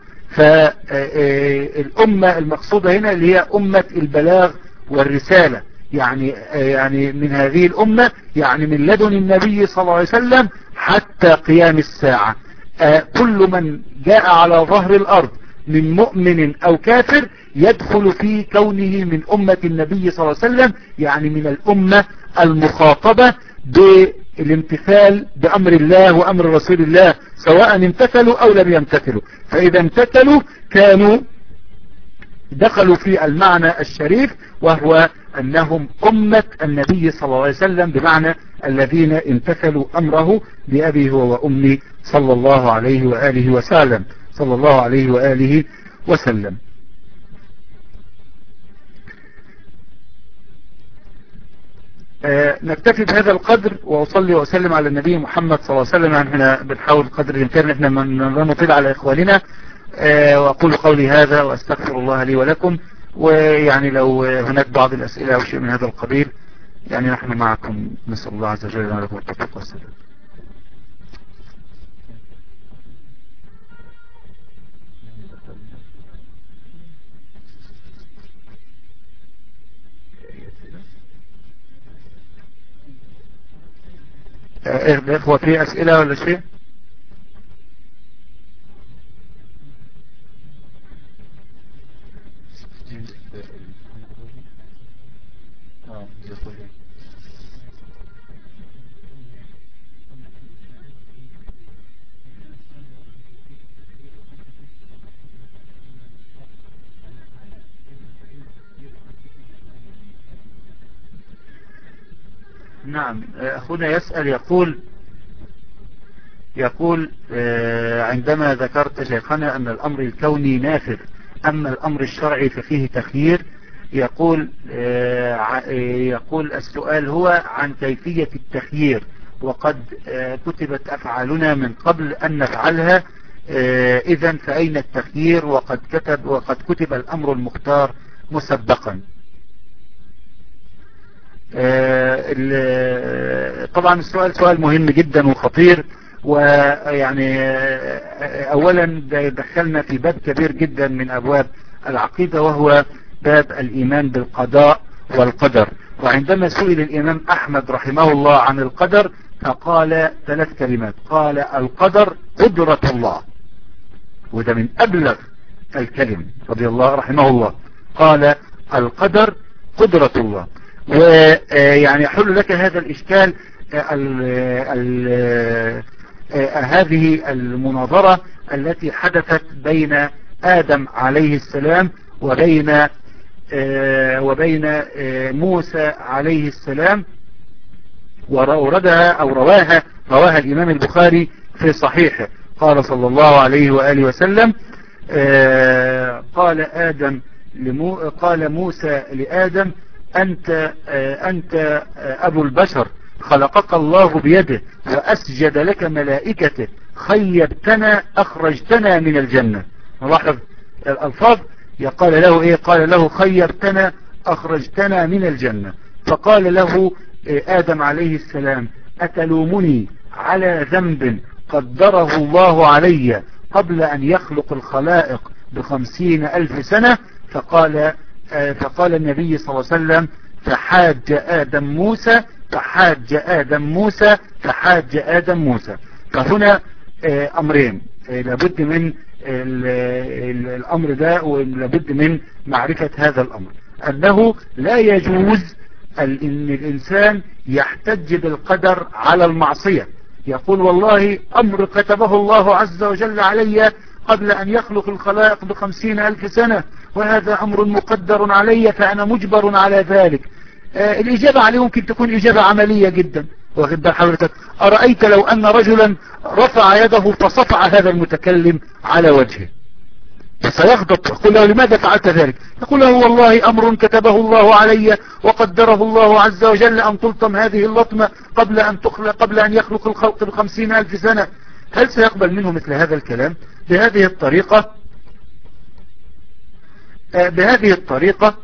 فالأمة المقصودة هنا اللي هي أمة البلاغ والرسالة، يعني يعني من هذه الأمة يعني من لدن النبي صلى الله عليه وسلم حتى قيام الساعة. كل من جاء على ظهر الأرض من مؤمن أو كافر يدخل في كونه من أمة النبي صلى الله عليه وسلم، يعني من الأمة المخاطبة بالامتثال بأمر الله وأمر رسول الله، سواء امتثلوا أو لم يمتثلوا. فإذا امتثلوا كانوا دخلوا في المعنى الشريف، وهو أنهم أمة النبي صلى الله عليه وسلم، بمعنى الذين امتثلوا أمره بأبي هو وأمي صلى الله عليه وآله وسلم صلى الله عليه وآله وسلم. آه نكتفي بهذا القدر، وأصلي وأسلم على النبي محمد صلى الله عليه وسلم. احنا بنحاول قدر الإمكان احنا ما نطيل على إخواننا. آه وأقول قولي هذا وأستغفر الله لي ولكم. ويعني لو هناك بعض الأسئلة أو شيء من هذا القبيل يعني نحن معكم، نسأل الله عز وجل لنا لكم التوفيق والسداد. آه إخوة في أسئلة ولا شيء؟ نعم، أخونا يسأل يقول يقول عندما ذكرت شيخنا أن الأمر الكوني نافذ أما الأمر الشرعي ففيه تخيير. يقول يقول السؤال هو عن كيفية التخيير، وقد كتبت أفعالنا من قبل أن نفعلها، إذا فأين التخيير وقد كتب وقد كتب الأمر المختار مسبقا. طبعا السؤال سؤال مهم جدا وخطير، ويعني أولا دخلنا في باب كبير جدا من أبواب العقيدة، وهو باب الإيمان بالقضاء والقدر. وعندما سئل الإمام أحمد رحمه الله عن القدر فقال ثلاث كلمات، قال القدر قدرة الله، وده من أبلغ الكلم رضي الله رحمه الله، قال القدر قدرة الله. ويعني يحل لك هذا الإشكال ال ال هذه المناظرة التي حدثت بين آدم عليه السلام وبين وبين موسى عليه السلام، وردها أو رواها رواها الإمام البخاري في صحيحه. قال صلى الله عليه وآله وسلم قال آدم لمو قال موسى لآدم أنت أنت أبو البشر، خلقك الله بيده وأسجد لك ملائكته، خيبتنا أخرجتنا من الجنة. نلاحظ الألفاظ، قال له إيه؟ قال له خيبتنا أخرجتنا من الجنة. فقال له آدم عليه السلام أتلومني على ذنب قدره الله علي قبل أن يخلق الخلائق بخمسين ألف سنة؟ فقال فقال النبي صلى الله عليه وسلم فحاج آدم موسى فحاج آدم موسى فحاج آدم موسى. فهنا أمرين لابد من الأمر ده، ولابد من معرفة هذا الأمر، أنه لا يجوز أن الإنسان يحتج بالقدر على المعصية، يقول والله أمر كتبه الله عز وجل علي قبل أن يخلق الخلائق بخمسين ألف سنة، وهذا أمر مقدر علي فأنا مجبر على ذلك. آه الإجابة عليه ممكن تكون إجابة عملية جدا. واخد بال حضرتك؟ أرأيت لو أن رجلا رفع يده فصفع هذا المتكلم على وجهه، فسيغضب، يقول له لماذا فعلت ذلك؟ يقول له والله أمر كتبه الله علي وقدره الله عز وجل أن تلطم هذه اللطمة قبل أن تخلق قبل أن يخلق الخلق بخمسين ألف سنة. هل سيقبل منه مثل هذا الكلام بهذه الطريقة؟ آه بهذه الطريقة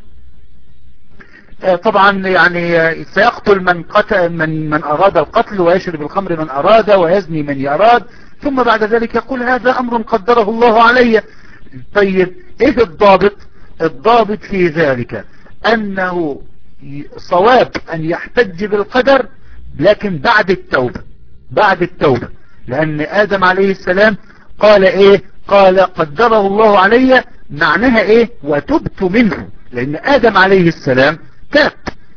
آه طبعا يعني سيقتل من قتل من من أراد القتل، ويشرب الخمر من أراد، ويزني من يراد، ثم بعد ذلك يقول هذا أمر قدره الله علي. طيب ايه الضابط؟ الضابط في ذلك أنه صواب أن يحتج بالقدر، لكن بعد التوبة، بعد التوبة، لأن آدم عليه السلام قال ايه؟ قال قدره الله علي، معناها ايه؟ وتبت منه، لأن آدم عليه السلام تاب.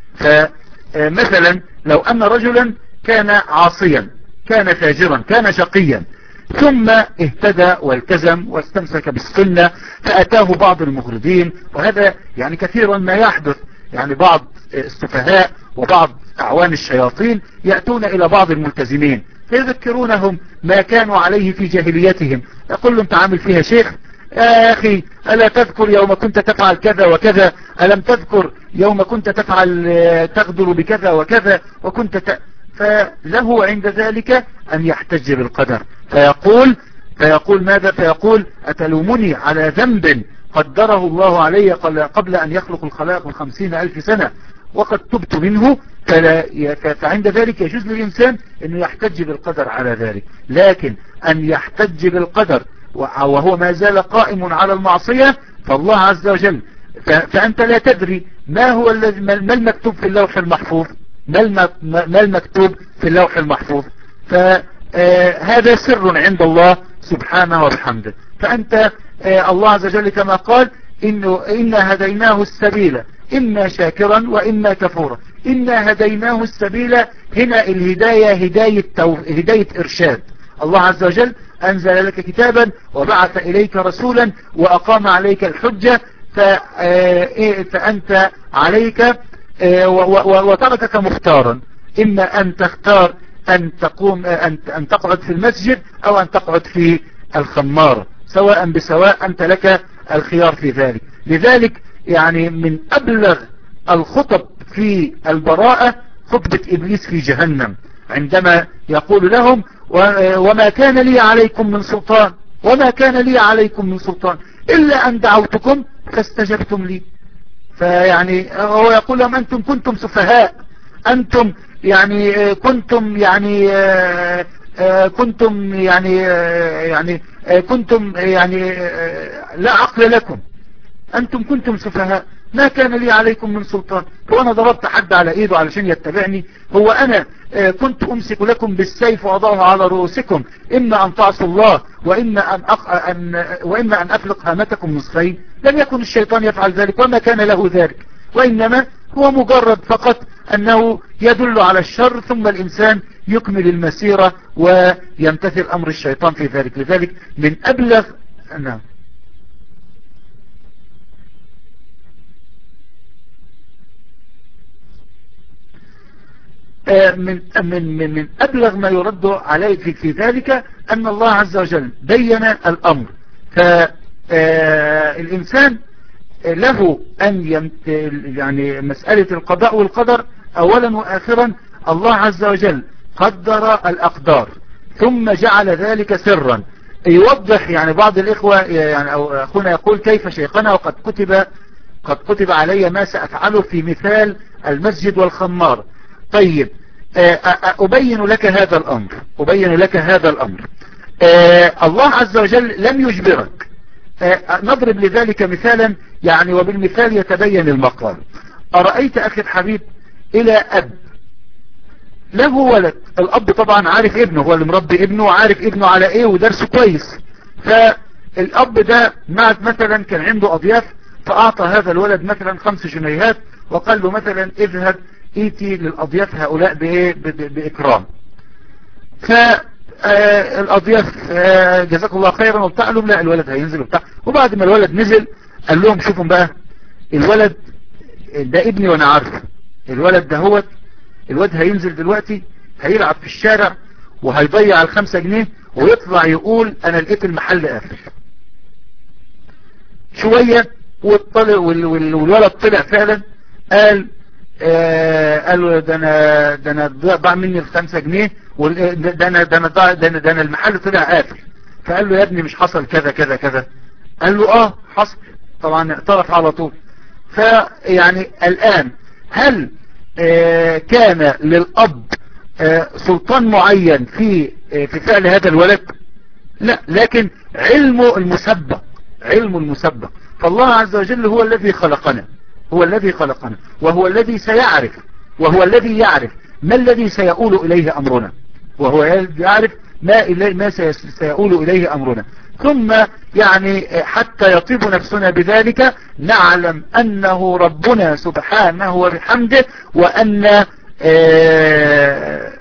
فمثلا لو أن رجلا كان عاصيا، كان فاجرا، كان شقيا، ثم اهتدى والتزم واستمسك بالسنة، فأتاه بعض المغرضين، وهذا يعني كثيرا ما يحدث، يعني بعض السفهاء وبعض أعوان الشياطين يأتون إلى بعض الملتزمين فيذكرونهم ما كانوا عليه في جاهليتهم، يقول لهم تعامل فيها شيخ، يا أخي ألا تذكر يوم كنت تفعل كذا وكذا؟ ألم تذكر يوم كنت تفعل تغدر بكذا وكذا وكنت ت... فله عند ذلك أن يحتج بالقدر، فيقول فيقول ماذا؟ فيقول أتلومني على ذنب قدره الله علي قبل أن يخلق الخلائق بخمسين ألف سنة وقد تبت منه؟ فلا فعند ذلك يجوز للإنسان أنه يحتج بالقدر على ذلك. لكن أن يحتج بالقدر وهو ما زال قائم على المعصية، فالله عز وجل فأنت لا تدري ما هو الذي ما المكتوب في اللوح المحفوظ، ما المكتوب في اللوح المحفوظ، فهذا سر عند الله سبحانه وبحمده. فأنت الله عز وجل كما قال إنه إنا هديناه السبيل إما شاكرا وإما كفورا. إنا هديناه السبيل، هنا الهداية هداية, هداية إرشاد. الله عز وجل أنزل لك كتابا وبعث إليك رسولا وأقام عليك الحجة، فأنت عليك وتركك مختارا، إما أن تختار أن تقوم أن تقعد في المسجد أو أن تقعد في الخمارة، سواء بسواء أنت لك الخيار في ذلك. لذلك يعني من أبلغ الخطب في البراءة خطبة إبليس في جهنم عندما يقول لهم وما كان لي عليكم من سلطان وما كان لي عليكم من سلطان إلا أن دعوتكم فاستجبتم لي. فيعني هو يقول لهم أنتم كنتم سفهاء، أنتم يعني كنتم يعني كنتم يعني يعني كنتم يعني لا عقل لكم، أنتم كنتم سفهاء، ما كان لي عليكم من سلطان. هو أنا ضربت حد على إيده علشان يتبعني؟ هو أنا كنت أمسك لكم بالسيف وأضعه على رؤوسكم إما أن تعصوا الله وإما أن, أق... أن... وإما أن أفلق هامتكم نصفين؟ لم يكن الشيطان يفعل ذلك وما كان له ذلك، وإنما هو مجرد فقط أنه يدل على الشر ثم الإنسان يكمل المسيرة ويمتثل أمر الشيطان في ذلك. لذلك من أبلغ نعم من من من من أبلغ ما يرد عليه في, في ذلك أن الله عز وجل بين الأمر. فالإنسان له أن يمت يعني مسألة القضاء والقدر أولا وآخرا الله عز وجل قدر الأقدار ثم جعل ذلك سرا. يوضح يعني بعض الإخوة يعني أو أخونا يقول كيف شيخنا وقد كتب قد كتب علي ما سأفعله في مثال المسجد والخمار. طيب أبين لك هذا الأمر أبين لك هذا الأمر الله عز وجل لم يجبرك. نضرب لذلك مثالا يعني وبالمثال يتبين المقال. أرأيت أخي الحبيب إلى أب له ولد، الأب طبعا عارف ابنه، هو اللي مربي ابنه وعارف ابنه على ايه ودرسه كويس. فالأب ده مع مثلا كان عنده أضياف فأعطى هذا الولد مثلا خمس جنيهات وقال له مثلا اذهب ايتي للأضياف هؤلاء بإكرام. فالأضياف جزاك الله خيرا وبتاع لهم لا الولد هينزل وبتاع. وبعد ما الولد نزل قال لهم شوفوا بقى الولد ده ابني وانا عارفه، الولد ده هو الولد هينزل دلوقتي هيلعب في الشارع وهيضيع الخمسة جنيه ويطلع يقول انا لقيت المحل قافل. شوية والولد طلع فعلا قال آه قالوا ده انا ده انا ضاع مني الخمسة جنيه ده انا ده انا ده انا المحل طلع قافل. فقال له يا ابني مش حصل كذا كذا كذا؟ قال له اه حصل. طبعا اعترف على طول. فيعني الان هل آه كان للاب آه سلطان معين في آه في فعل هذا الولد؟ لا، لكن علمه المسبق علم المسبق. فالله عز وجل هو الذي خلقنا هو الذي خلقنا وهو الذي سيعرف وهو الذي يعرف ما الذي سيؤول إليه أمرنا، وهو يعرف ما, ما سيؤول إليه أمرنا. ثم يعني حتى يطيب نفسنا بذلك نعلم أنه ربنا سبحانه وبحمده وأن آه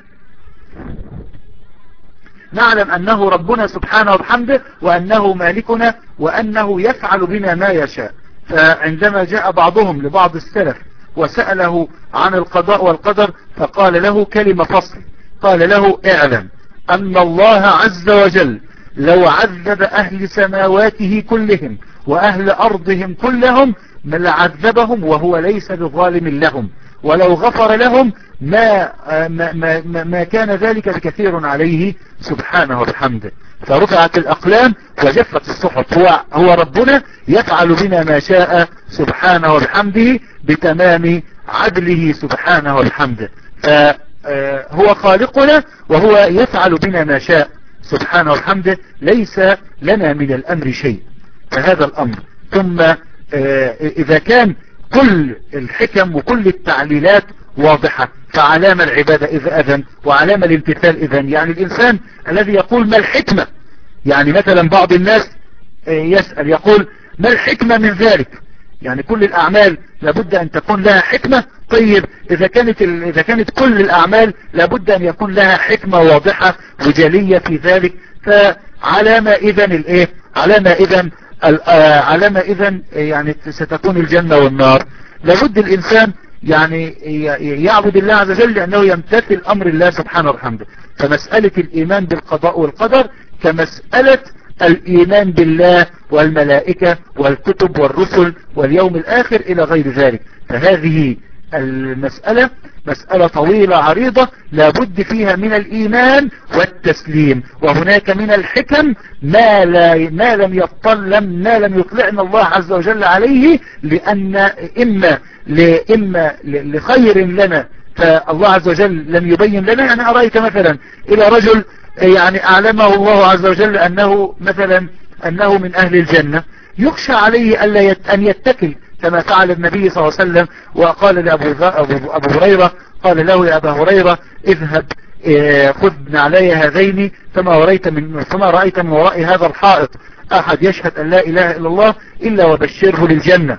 نعلم أنه ربنا سبحانه وبحمده وأنه مالكنا وأنه يفعل بنا ما يشاء. فعندما جاء بعضهم لبعض السلف وسأله عن القضاء والقدر فقال له كلمة فصل، قال له اعلم أن الله عز وجل لو عذب أهل سماواته كلهم وأهل أرضهم كلهم لعذبهم وهو ليس بظالم لهم، ولو غفر لهم ما, ما, ما, ما كان ذلك بكثير عليه سبحانه وبحمده. فرفعت الأقلام وجفت الصحف. هو, هو ربنا يفعل بنا ما شاء سبحانه وبحمده بتمام عدله سبحانه وبحمده. فهو خالقنا وهو يفعل بنا ما شاء سبحانه وبحمده، ليس لنا من الأمر شيء. فهذا الأمر. ثم إذا كان كل الحكم وكل التعليلات واضحة فعلام العبادة إذا أذن وعلام الامتثال إذن. يعني الإنسان الذي يقول ما الحكمة، يعني مثلا بعض الناس يسأل يقول ما الحكمة من ذلك، يعني كل الأعمال لابد أن تكون لها حكمة. طيب إذا كانت إذا كانت كل الأعمال لابد أن يكون لها حكمة واضحة وجلية في ذلك، فعلام إذن الإيه علام إذن علامة إذن يعني ستكون الجنة والنار. لابد الإنسان يعني يعبد الله عز وجل لأنه يمتثل أمر الله سبحانه وبحمده. فمسألة الإيمان بالقضاء والقدر كمسألة الإيمان بالله والملائكة والكتب والرسل واليوم الآخر إلى غير ذلك. فهذه المسألة مسألة طويلة عريضة لابد فيها من الإيمان والتسليم. وهناك من الحكم ما, لا ما لم يطلم ما لم يطلعنا الله عز وجل عليه، لأن إما, إما لخير لنا فالله عز وجل لم يبين لنا. يعني أرأيت مثلا إلى رجل يعني أعلمه الله عز وجل أنه مثلا أنه من أهل الجنة، يخشى عليه ألا أن يتكل كما فعل النبي صلى الله عليه وسلم، وقال لأبو أبو هريرة قال له يا أبا هريرة اذهب خذ نعلي هذين فما رأيت من فما رأيت من وراء هذا الحائط أحد يشهد أن لا إله إلا الله إلا وبشره للجنة.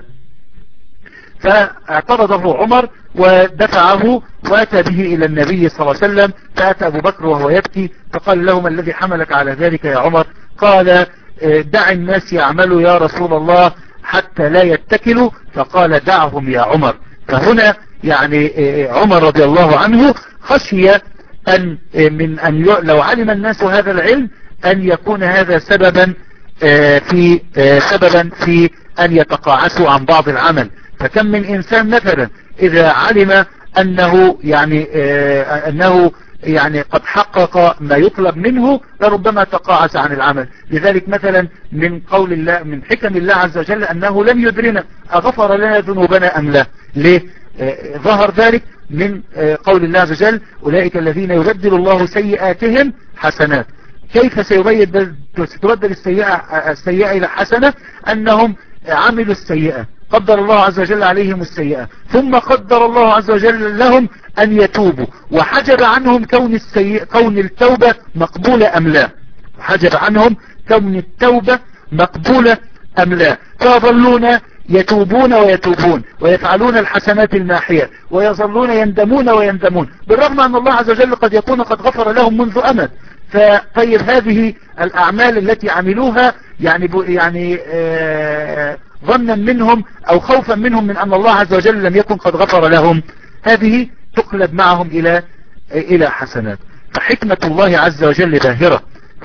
فاعترضه عمر ودفعه وأتى به إلى النبي صلى الله عليه وسلم، فأتى أبو بكر وهو يبكي فقال له ما الذي حملك على ذلك يا عمر؟ قال دع الناس يعملوا يا رسول الله حتى لا يتكلوا. فقال دعهم يا عمر. فهنا يعني عمر رضي الله عنه خشي أن من أن لو علم الناس هذا العلم أن يكون هذا سببا في سببا في أن يتقاعسوا عن بعض العمل. فكم من إنسان مثلا إذا علم أنه يعني أنه يعني قد حقق ما يطلب منه لربما تقاعس عن العمل. لذلك مثلا من قول الله من حكم الله عز وجل أنه لم يدرنا أغفر لنا ذنوبنا أم لا. ليه ظهر ذلك؟ من قول الله عز وجل أولئك الذين يبدل الله سيئاتهم حسنات. كيف سيبدل ستبدل السيئة السيئة إلى حسنة؟ أنهم عملوا السيئة قدر الله عز وجل عليهم السيئة، ثم قدر الله عز وجل لهم أن يتوبوا، وحجب عنهم كون السيئة كون التوبة مقبولة أم لا، حجب عنهم كون التوبة مقبولة أم لا، فيظلون يتوبون ويتوبون ويفعلون الحسنات الماحية ويظلون يندمون ويندمون، بالرغم أن الله عز وجل قد يكون قد غفر لهم منذ أمد. فطيب هذه الأعمال التي عملوها يعني يعني آه ظنا منهم أو خوفا منهم من أن الله عز وجل لم يكن قد غفر لهم، هذه تقلب معهم إلى إلى حسنات. فحكمة الله عز وجل باهرة.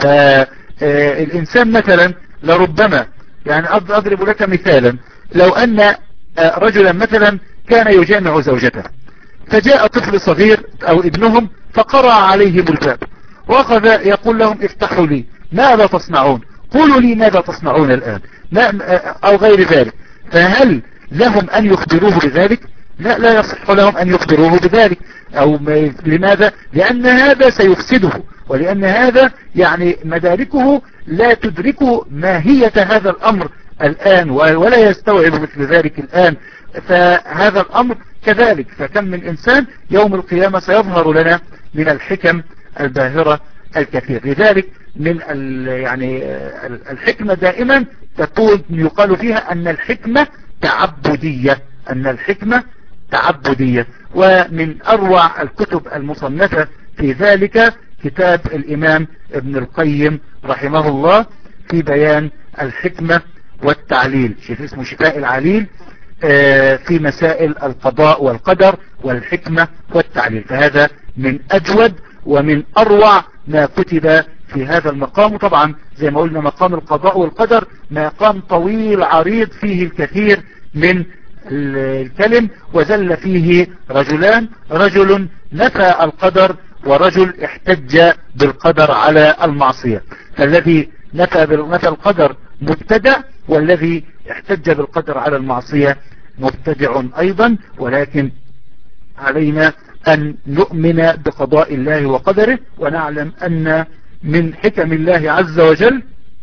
فالإنسان مثلا لربما يعني أضرب لك مثالا، لو أن رجلا مثلا كان يجامع زوجته فجاء طفل صغير أو ابنهم فقرأ عليهم الباب وأخذ يقول لهم افتحوا لي ماذا تصنعون، قولوا لي ماذا تصنعون الآن أو غير ذلك. فهل لهم أن يخبروه بذلك؟ لا لا يصح لهم أن يخبروه بذلك. أو لماذا؟ لأن هذا سيفسده، ولأن هذا يعني مداركه لا تدرك ماهية هذا الأمر الآن ولا يستوعب مثل ذلك الآن. فهذا الأمر كذلك. فكم من إنسان يوم القيامة سيظهر لنا من الحكم الباهرة الكثير. لذلك من يعني الحكمة دائما تكون يقال فيها أن الحكمة تعبدية أن الحكمة تعبدية. ومن أروع الكتب المصنفة في ذلك كتاب الإمام ابن القيم رحمه الله في بيان الحكمة والتعليل، شيء اسمه شفاء العليل في مسائل القضاء والقدر والحكمة والتعليل. فهذا من أجود ومن أروع ما كتب في هذا المقام. طبعا زي ما قلنا مقام القضاء والقدر مقام طويل عريض فيه الكثير من الكلم، وزل فيه رجلان، رجل نفى القدر ورجل احتج بالقدر على المعصية. فالذي نفى نفى القدر مبتدع، والذي احتج بالقدر على المعصية مبتدع أيضا. ولكن علينا أن نؤمن بقضاء الله وقدره، ونعلم أن من حكم الله عز وجل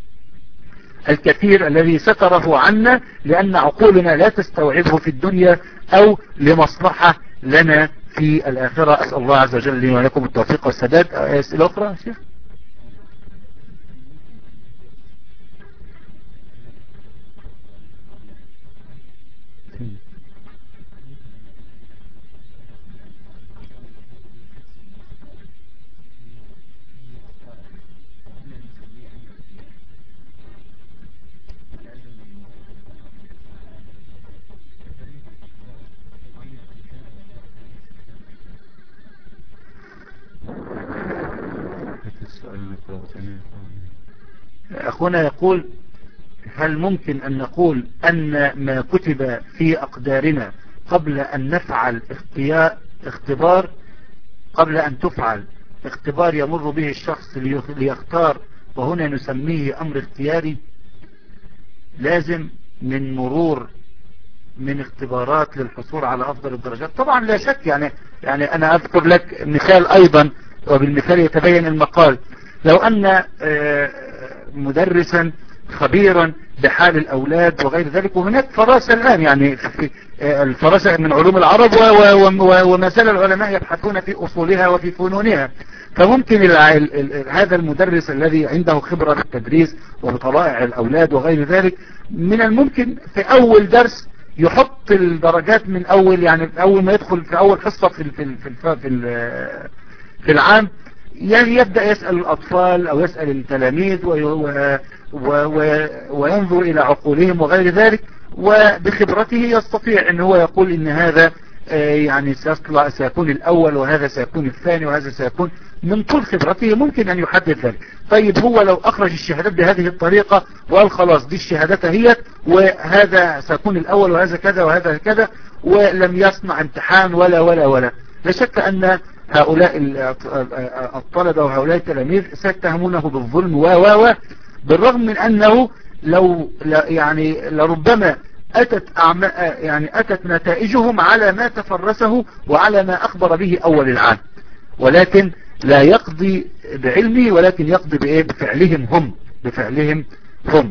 الكثير الذي ستره عنا لأن عقولنا لا تستوعبه في الدنيا أو لمصلحة لنا في الآخرة. أسأل الله عز وجل لي ولكم التوفيق والسداد. أسئلة أخرى يا شيخ؟ أخونا يقول هل ممكن أن نقول أن ما كتب في أقدارنا قبل أن نفعل اختيار اختبار قبل أن تفعل اختبار يمر به الشخص ليختار، وهنا نسميه أمر اختياري لازم من مرور من اختبارات للحصول على أفضل الدرجات؟ طبعا لا شك. يعني يعني أنا أذكر لك مثال أيضا، وبالمثال يتبين المقال. لو أن مدرسا خبيرا بحال الأولاد وغير ذلك، وهناك فراسة الآن، يعني في الفراسة من علوم العرب وما زال العلماء يبحثون في أصولها وفي فنونها، فممكن ال ال ال هذا المدرس الذي عنده خبرة في التدريس وبطبائع الأولاد وغير ذلك، من الممكن في أول درس يحط الدرجات من أول، يعني أول ما يدخل في أول حصة في في في في, في العام، يعني يبدأ يسأل الأطفال أو يسأل التلاميذ وينظر إلى عقولهم وغير ذلك، وبخبرته يستطيع أن هو يقول إن هذا يعني سيطلع سيكون الأول وهذا سيكون الثاني وهذا سيكون، من طول خبرته ممكن أن يحدد ذلك. طيب هو لو أخرج الشهادات بهذه الطريقة وقال خلاص دي الشهادات هي، وهذا سيكون الأول وهذا كذا وهذا كذا، ولم يصنع امتحان ولا ولا ولا، لا شك أن هؤلاء الطلبة وهؤلاء التلاميذ سيتهمونه بالظلم و و و بالرغم من أنه لو يعني لربما أتت يعني أتت نتائجهم على ما تفرسه وعلى ما أخبر به أول العام، ولكن لا يقضي بعلمه، ولكن يقضي بإيه؟ بفعلهم هم بفعلهم هم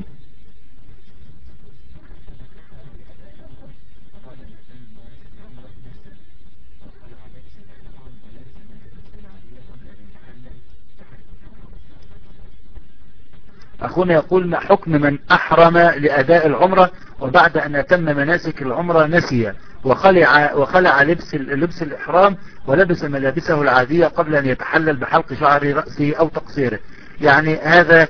أخونا يقول ما حكم من أحرم لأداء العمرة وبعد أن أتم مناسك العمرة نسي وخلع, وخلع لبس, لبس الإحرام ولبس ملابسه العادية قبل أن يتحلل بحلق شعر رأسه أو تقصيره؟ يعني هذا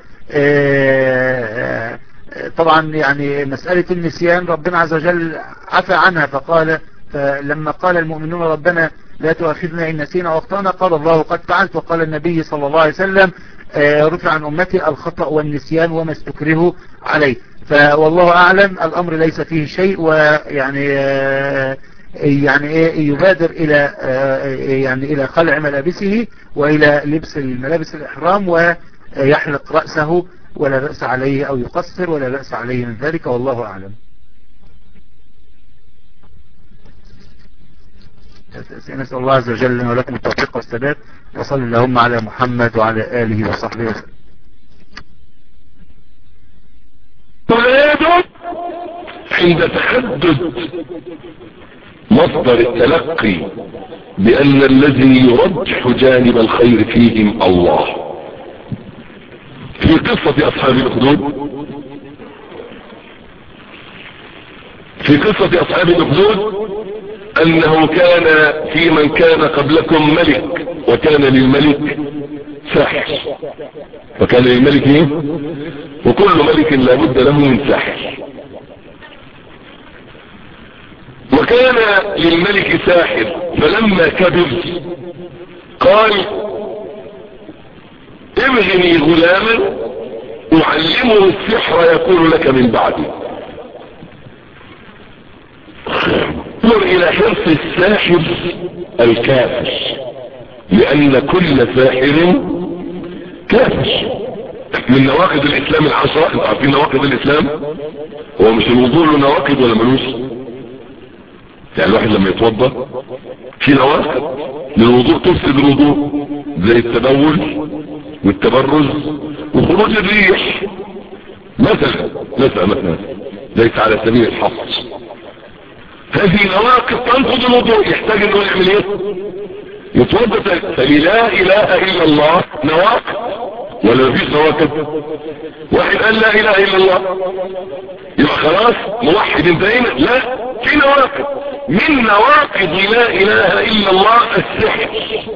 طبعا يعني مسألة النسيان ربنا عز وجل عفى عنها، فقال فلما قال المؤمنون ربنا لا تؤاخذنا إن نسينا واخطأنا قال الله قد فعلت، وقال النبي صلى الله عليه وسلم رفع عن أمتي الخطأ والنسيان وما استكرهوا عليه. فوالله أعلم الأمر ليس فيه شيء، ويعني يعني ايه يبادر إلى يعني إلى خلع ملابسه وإلى لبس الملابس الإحرام ويحلق رأسه، ولا بأس عليه، أو يقصر ولا بأس عليه من ذلك، والله أعلم. نسأل الله عز وجل لنا ولكم التوفيق والسداد، وصل اللهم على محمد وعلى آله وصحبه وسلم. عند تحدد مصدر التلقي بأن الذي يرجح جانب الخير فيهم الله. في قصة أصحاب الأخدود في قصة أصحاب الأخدود أنه كان في من كان قبلكم ملك، وكان للملك ساحر، وكان للملك ايه؟ وكل ملك لابد له من ساحر. وكان للملك ساحر، فلما كبر قال ابغني غلاما أعلمه السحر يكون لك من بعدي. انظر الى حرص الساحر الكافر، لان كل ساحر كافر. من نواقض الاسلام العشرة، انتوا عارفين نواقض الاسلام؟ هو مش الوضوء له نواقض ولا ملوش؟ يعني الواحد لما يتوضا في نواقض للوضوء تفسد الوضوء، زي التبول والتبرز وخروج الريح مثلا مثلا مثلا ليس على سبيل الحصر. هذه نواقض تنقض الوضوء، يحتاج انه يعمل ايه؟ يتوضا. فلا اله الا الله نواقض ولا مفيش نواقض؟ واحد قال لا اله الا الله يبقى خلاص موحد انتهينا؟ لا، في نواقض. من نواقض لا اله الا الله السحر،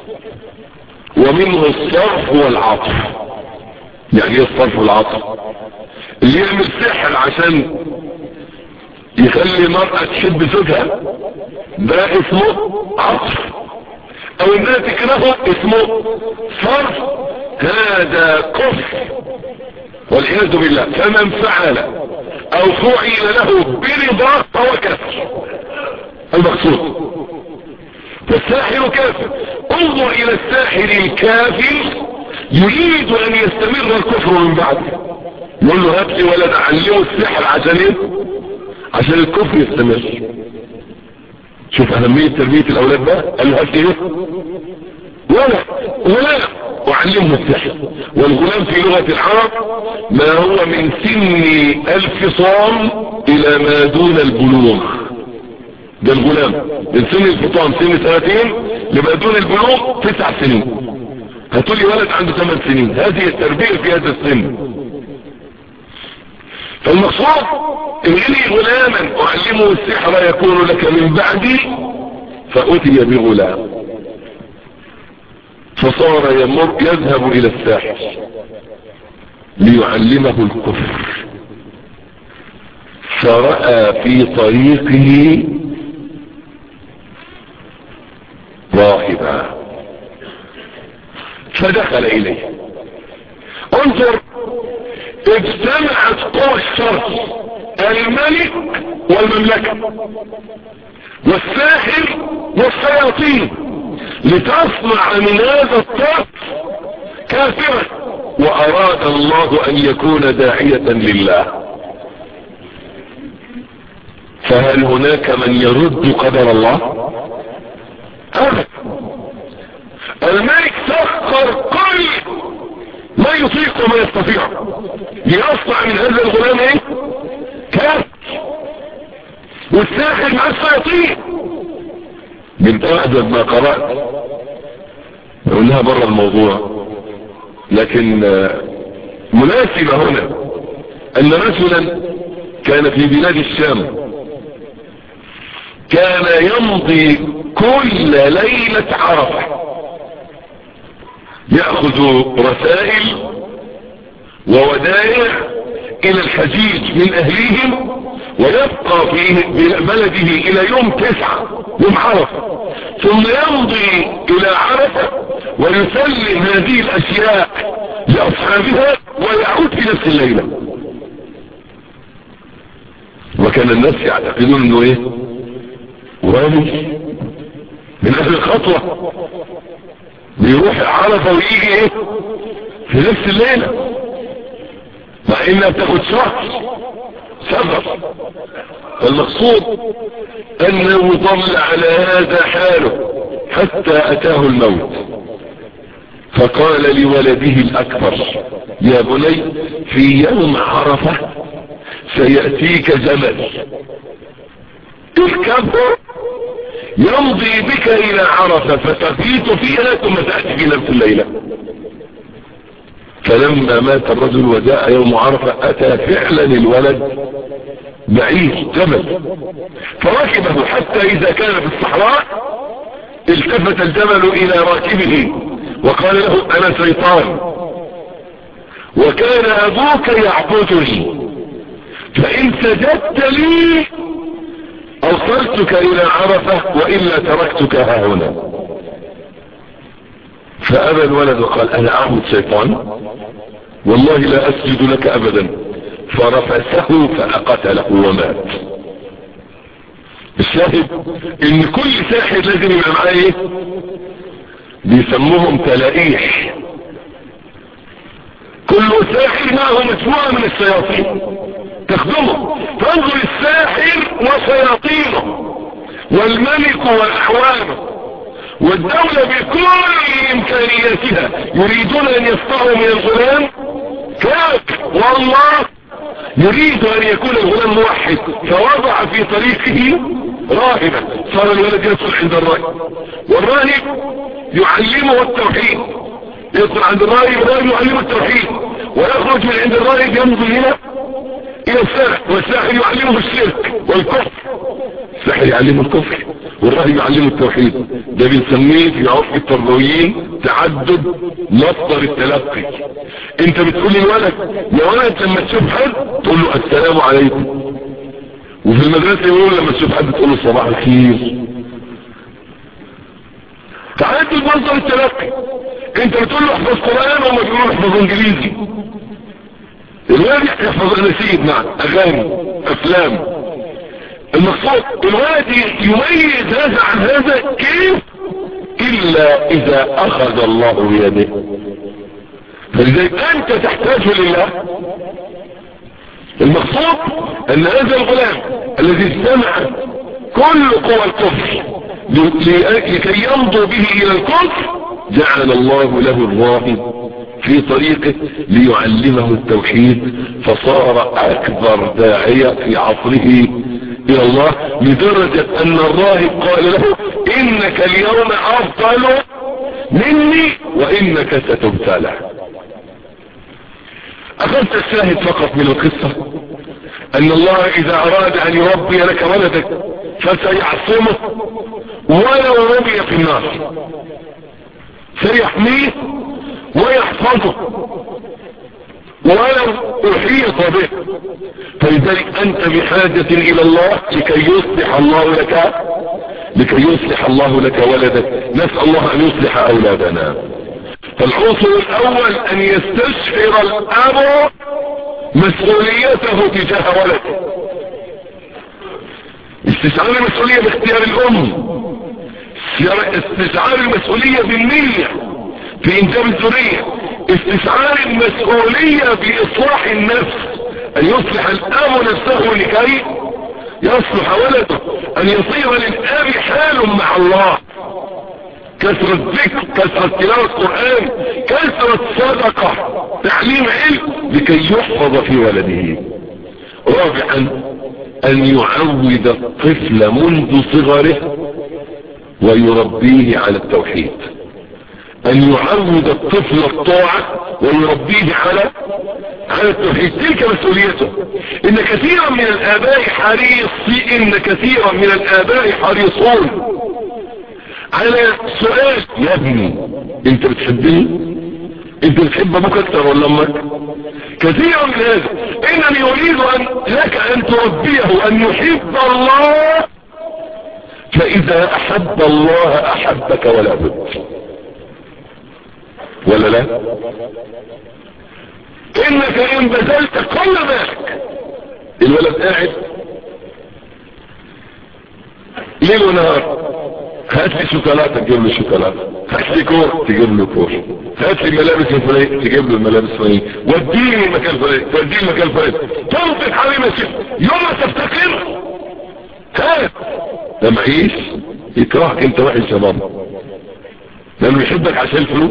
ومنه الصرف والعطف. يعني ايه الصرف والعطف؟ اللي يعمل سحر عشان يخلي المرأة تحب زوجها ده اسمه عطف، او انها تكرهه اسمه صرف. هذا كفر والعياذ بالله. فمن فعل او فعل له برضا فهو كافر المقصود. فالساحر كافر. انظر الى الساحر الكافر يريد ان يستمر الكفر من بعده، يقول له هات لي ولد اعلمه السحر عشان ايه؟ عشان الكفر يستمر. شوف اهمية تربية الاولاد بقى. قال له هات لي ايه؟ ولا ولا وعلمه السحر. والغلام في لغة العرب ما هو من سن الفصام الى ما دون البلوغ. ده الغلام من سن الفطام سن سنتين لما دون البلوغ تسع سنين. هتقولي ولد عنده ثمان سنين، هذه التربية في هذا السن. فالمقصود انني غلاما اعلمه السحر يكون لك من بعدي. فأتي بغلام فصار يمر يذهب الى الساحر ليعلمه الكفر، فرأى في طريقه راهبا فدخل اليه. انظر، اجتمعت قوى الشر، الملك والمملكة والساحر والشياطين لتصنع من هذا الطرف كافرا. واراد الله ان يكون داعية لله. فهل هناك من يرد قدر الله؟ ابدا. الملك سخر كل ما يطيق وما يستطيع ليصنع من هذا الغلام ايه؟ كافر. والساحر مع الشياطين. من اعجب ما قرأت، قلناها بره الموضوع لكن مناسبة هنا، ان رجلا كان في بلاد الشام كان يمضي كل ليلة عرفة يأخذ رسائل وودائع الى الحجيج من اهليهم، ويبقى في بلده الى يوم تسعة يوم عرفة، ثم يمضي الى عرفة ويسلم هذه الاشياء لاصحابها ويعود في نفس الليلة. وكان الناس يعتقدون انه ايه؟ ورامي من اهل الخطوة بيروح عرفة ويجي ايه في نفس الليلة، مع انها بتاخد شهر سفر. المقصود انه ظل على هذا حاله حتى اتاه الموت، فقال لولده الاكبر يا بني في يوم عرفة سيأتيك جمل تركبه يمضي بك الى عرفة فتبيت فيها ثم تأتي في نفس الليلة. فلما مات الرجل وجاء يوم عرفة اتى فعلا الولد بعير جمل فركبه، حتى اذا كان في الصحراء التفت الجمل الى راكبه وقال له انا شيطان وكان ابوك يعبدني، فان سجدت لي اوصلتك الى عرفة والا تركتك ها هنا. فابى الولد وقال انا اعبد شيطان والله لا اسجد لك ابدا، فرفسه فقتله ومات. الشاهد ان كل ساحر لازم يبقى معاه ايه؟ بيسموهم تلائيح. كل ساحر معه مجموعة من الشياطين تخدمه. فانظر الساحر وشياطينه والملك واحوانه والدولة بكل امكانياتها يريدون ان يصنعوا من الغلام كافر، والله يريد ان يكون الغلام موحد، فوضع في طريقه راهبا. صار الولد يدخل عند الراهب والراهب يعلمه التوحيد، يدخل عند الراهب الراهب يعلمه التوحيد، ويخرج من عند الراهب يمضي هنا الى الساحر والساحر يعلمه الشرك والكفر. الساحر يعلمه الكفر والراهب يعلمه التوحيد. ده بنسميه في عرف التربويين تعدد مصدر التلقي. انت بتقول للولد يا ولد لما تشوف حد تقول له السلام عليكم، وفي المدرسة يقول لما تشوف حد تقول له صباح الخير. تعدد مصدر التلقي. انت بتقول له احفظ قرآن وما تقول له احفظ انجليزي. الولد يحفظ اناشيد، نعم، اغاني، افلام. المقصود الولد يميز هذا عن هذا كيف؟ الا اذا اخذ الله بيده. فلذلك انت تحتاج لله. المقصود ان هذا الغلام الذي استمع كل قوى الكفر لكي يمضوا به الى الكفر، جعل الله له الراهب في طريقه ليعلمه التوحيد، فصار اكبر داعية في عصره الى الله، لدرجة ان الراهب قال له انك اليوم افضل مني وانك ستبتلى. اخذت الشاهد فقط من القصة ان الله اذا اراد ان يربي لك ولدك فسيعصمه ولو رمي في النار، سيحميه ويحفظه ولو احيط به. فلذلك انت بحاجة الى الله لكي يصلح الله لك لكي يصلح الله لك ولدك. نسأل الله ان يصلح اولادنا. فالعنصر الاول ان يستشعر الاب مسؤوليته تجاه ولده. استشعار المسؤولية باختيار الام، استشعار المسؤولية بالنية في انجاب الذرية، استشعار المسؤولية باصلاح النفس، ان يصلح الاب نفسه لكي يصلح ولده، ان يصير للاب حال مع الله، كثرة ذكر، كثرة تلاوة قرآن، كثرة صدقة، تعليم علم لكي يحفظ في ولده. رابعا ان يعود الطفل منذ صغره ويربيه على التوحيد، ان يعود الطفل الطاعة ويربيه على على التوحيد. تلك مسؤوليته. ان كثيرا من الاباء حريص ان كثيرا من الاباء حريصون على سؤال: يا ابني انت بتحبني؟ انت بتحب ابوك اكتر ولا امك؟ كثيرا من هذا. انني اريد ان لك ان تربيه ان يحب الله، فاذا احب الله احبك ولا بد، ولا لا؟ انك ان بذلت كل مالك، الولد قاعد ليل ونهار، هات لي شوكولاته تجيب له شوكولاته، هات لي كور تجيب له كور، هات لي ملابس الفلانيه تجيب له الملابس الفلانيه، وديني المكان الفلاني توديني المكان الفلاني، تنطق حبيبي يا شيخ. يوم ما تفتكر هات ده معيش يكرهك انت وحش يا بابا، لانه يحبك عشان الفلوس،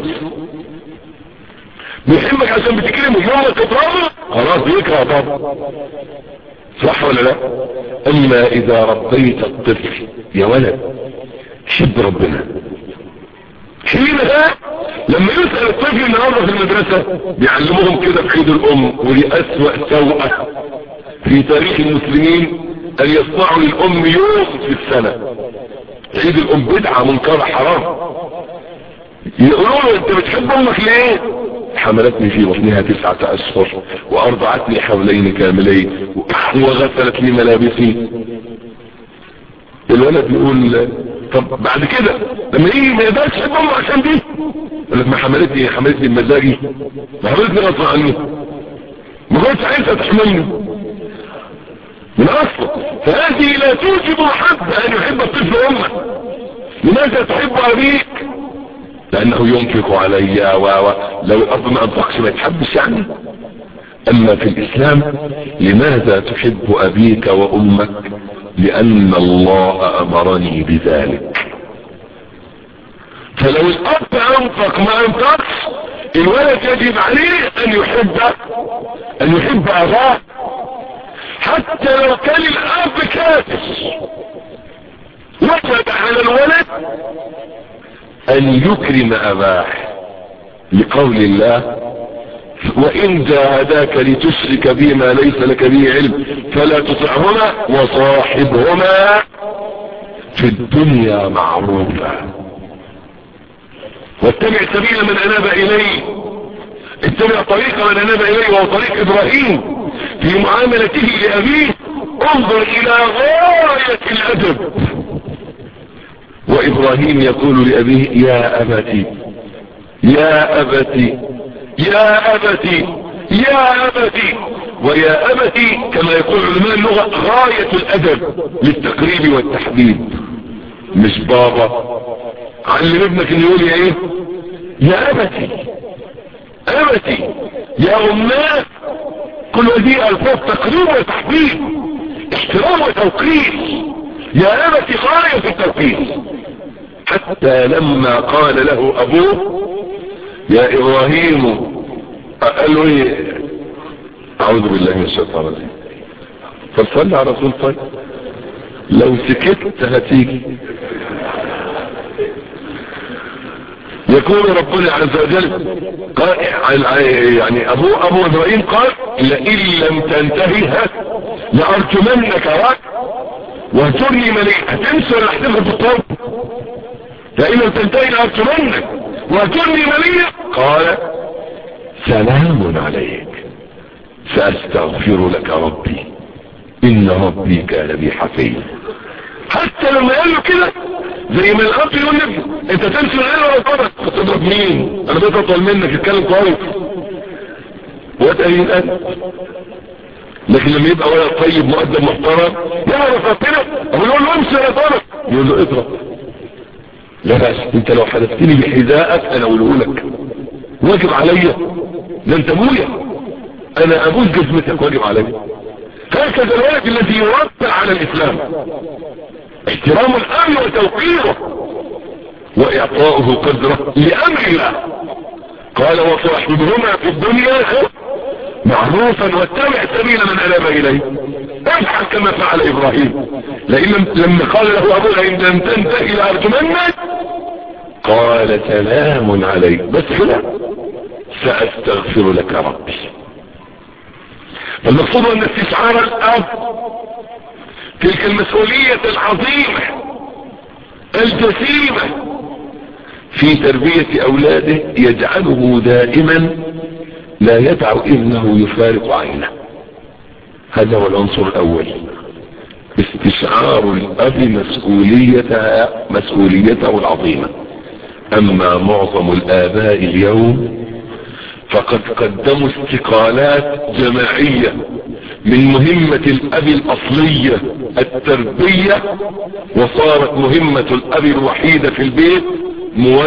بيحبك عشان بتكرمه. يوم ما تضربه خلاص بيكره بابا، صح ولا لا؟ اما اذا ربيت الطفل يا ولد حب ربنا، حينها لما يسأل الطفل النهارده في المدرسة بيعلموهم كده بحيد الام، ودي اسوأ سوءة في تاريخ المسلمين ان يصنعوا للام يوم في السنة عيد الام، بدعة منكرة حرام. يقولوا له انت بتحب امك ليه؟ حملتني في بطنها تسعة اشهر وارضعتني حولين كاملين وغسلت لي ملابسي. الولد يقول طب بعد كده لما يجي ما يقدرش يحب امه عشان دي، يقول لك ما حملتني حملتني بمزاجي، ما حملتني غصب عني، ما كنتش عايزها تحملني من اصله. فهذه لا توجب محبة ان يحب الطفل امه. لماذا تحب ابيك؟ لانه ينفق علي و و لو الاب ما انفقش ما يتحبش يعني. اما في الاسلام لماذا تحب ابيك وامك؟ لان الله امرني بذلك. فلو الاب انفق ما انفقش الولد يجب عليه ان يحب ان يحب اباه، حتى لو كان الاب كافر وجب على الولد ان يكرم اباه، لقول الله وان جاهداك لتشرك بما ليس لك به علم فلا تطعهما وصاحبهما في الدنيا معروفا واتبع سبيل من اناب اليه. اتبع طريق من اناب اليه وهو طريق ابراهيم في معاملته لابيه. انظر الى غاية الادب. وابراهيم يقول لابيه يا ابتي يا ابتي يا ابتي يا ابتي ويا أبتي كما يقول علماء اللغة غاية الأدب للتقريب والتحبيب، مش بابا. علم ابنك ان يقول يا ايه؟ يا أبتي، أبتي، يا أمات. كل هذه ألفاظ تقريب وتحبيب، احترام وتوقير. يا أبتي غاية في التوقير. حتى لما قال له أبوه يا إبراهيم، قال له ايه؟ أعوذ بالله من الشيطان الرجيم. فصلى على رسول الله. لو سكت هتيجي. يقول ربنا عز وجل قال يعني ابو ابو ابراهيم قال لئن لم تنتهي لارجمنك واهجرني مليا. هتنسى ولا احتفل بالطول؟ لئن لم تنتهي لارجمنك واهجرني مليا. قال سلام عليك سأستغفر لك ربي إن ربي كان بي حفيا. حتى لما قال له كده زي ما الأب يقول لك انت تمشي العيلة ولا تضرب؟ تضرب مين؟ انا بقيت اطول منك، اتكلم كويس واتقلين قال. لكن لما يبقى ولد طيب مؤدب محترم يعرف ربنا، اقول له امشي ولا تضرب، يقول له اضرب. لا بس انت لو حدثتني بحذائك انا اقوله لك، واجب عليا، ده انت ابويا، انا ابوس جزمتك، واجب عليا. هكذا الولد الذي يربى على الاسلام، احترام الامر وتوقيره واعطاؤه قدره لامر الله. قال وصاحبهما في الدنيا معروفا واتبع سبيل من اناب اليه. افعل كما فعل ابراهيم. لئن لما قال له ابوه ان لم تنتهي لارجمنك قال سلام عليك، بس كده ساستغفر لك ربي. فالمقصود ان استشعار الاب تلك المسؤولية العظيمة الجسيمة في تربية اولاده يجعله دائما لا يدع ابنه يفارق عينه. هذا هو العنصر الاول، استشعار الاب مسؤوليته مسؤوليته العظيمة. اما معظم الاباء اليوم فقد قدموا استقالات جماعية من مهمة الاب الاصلية التربية، وصارت مهمة الاب الوحيدة في البيت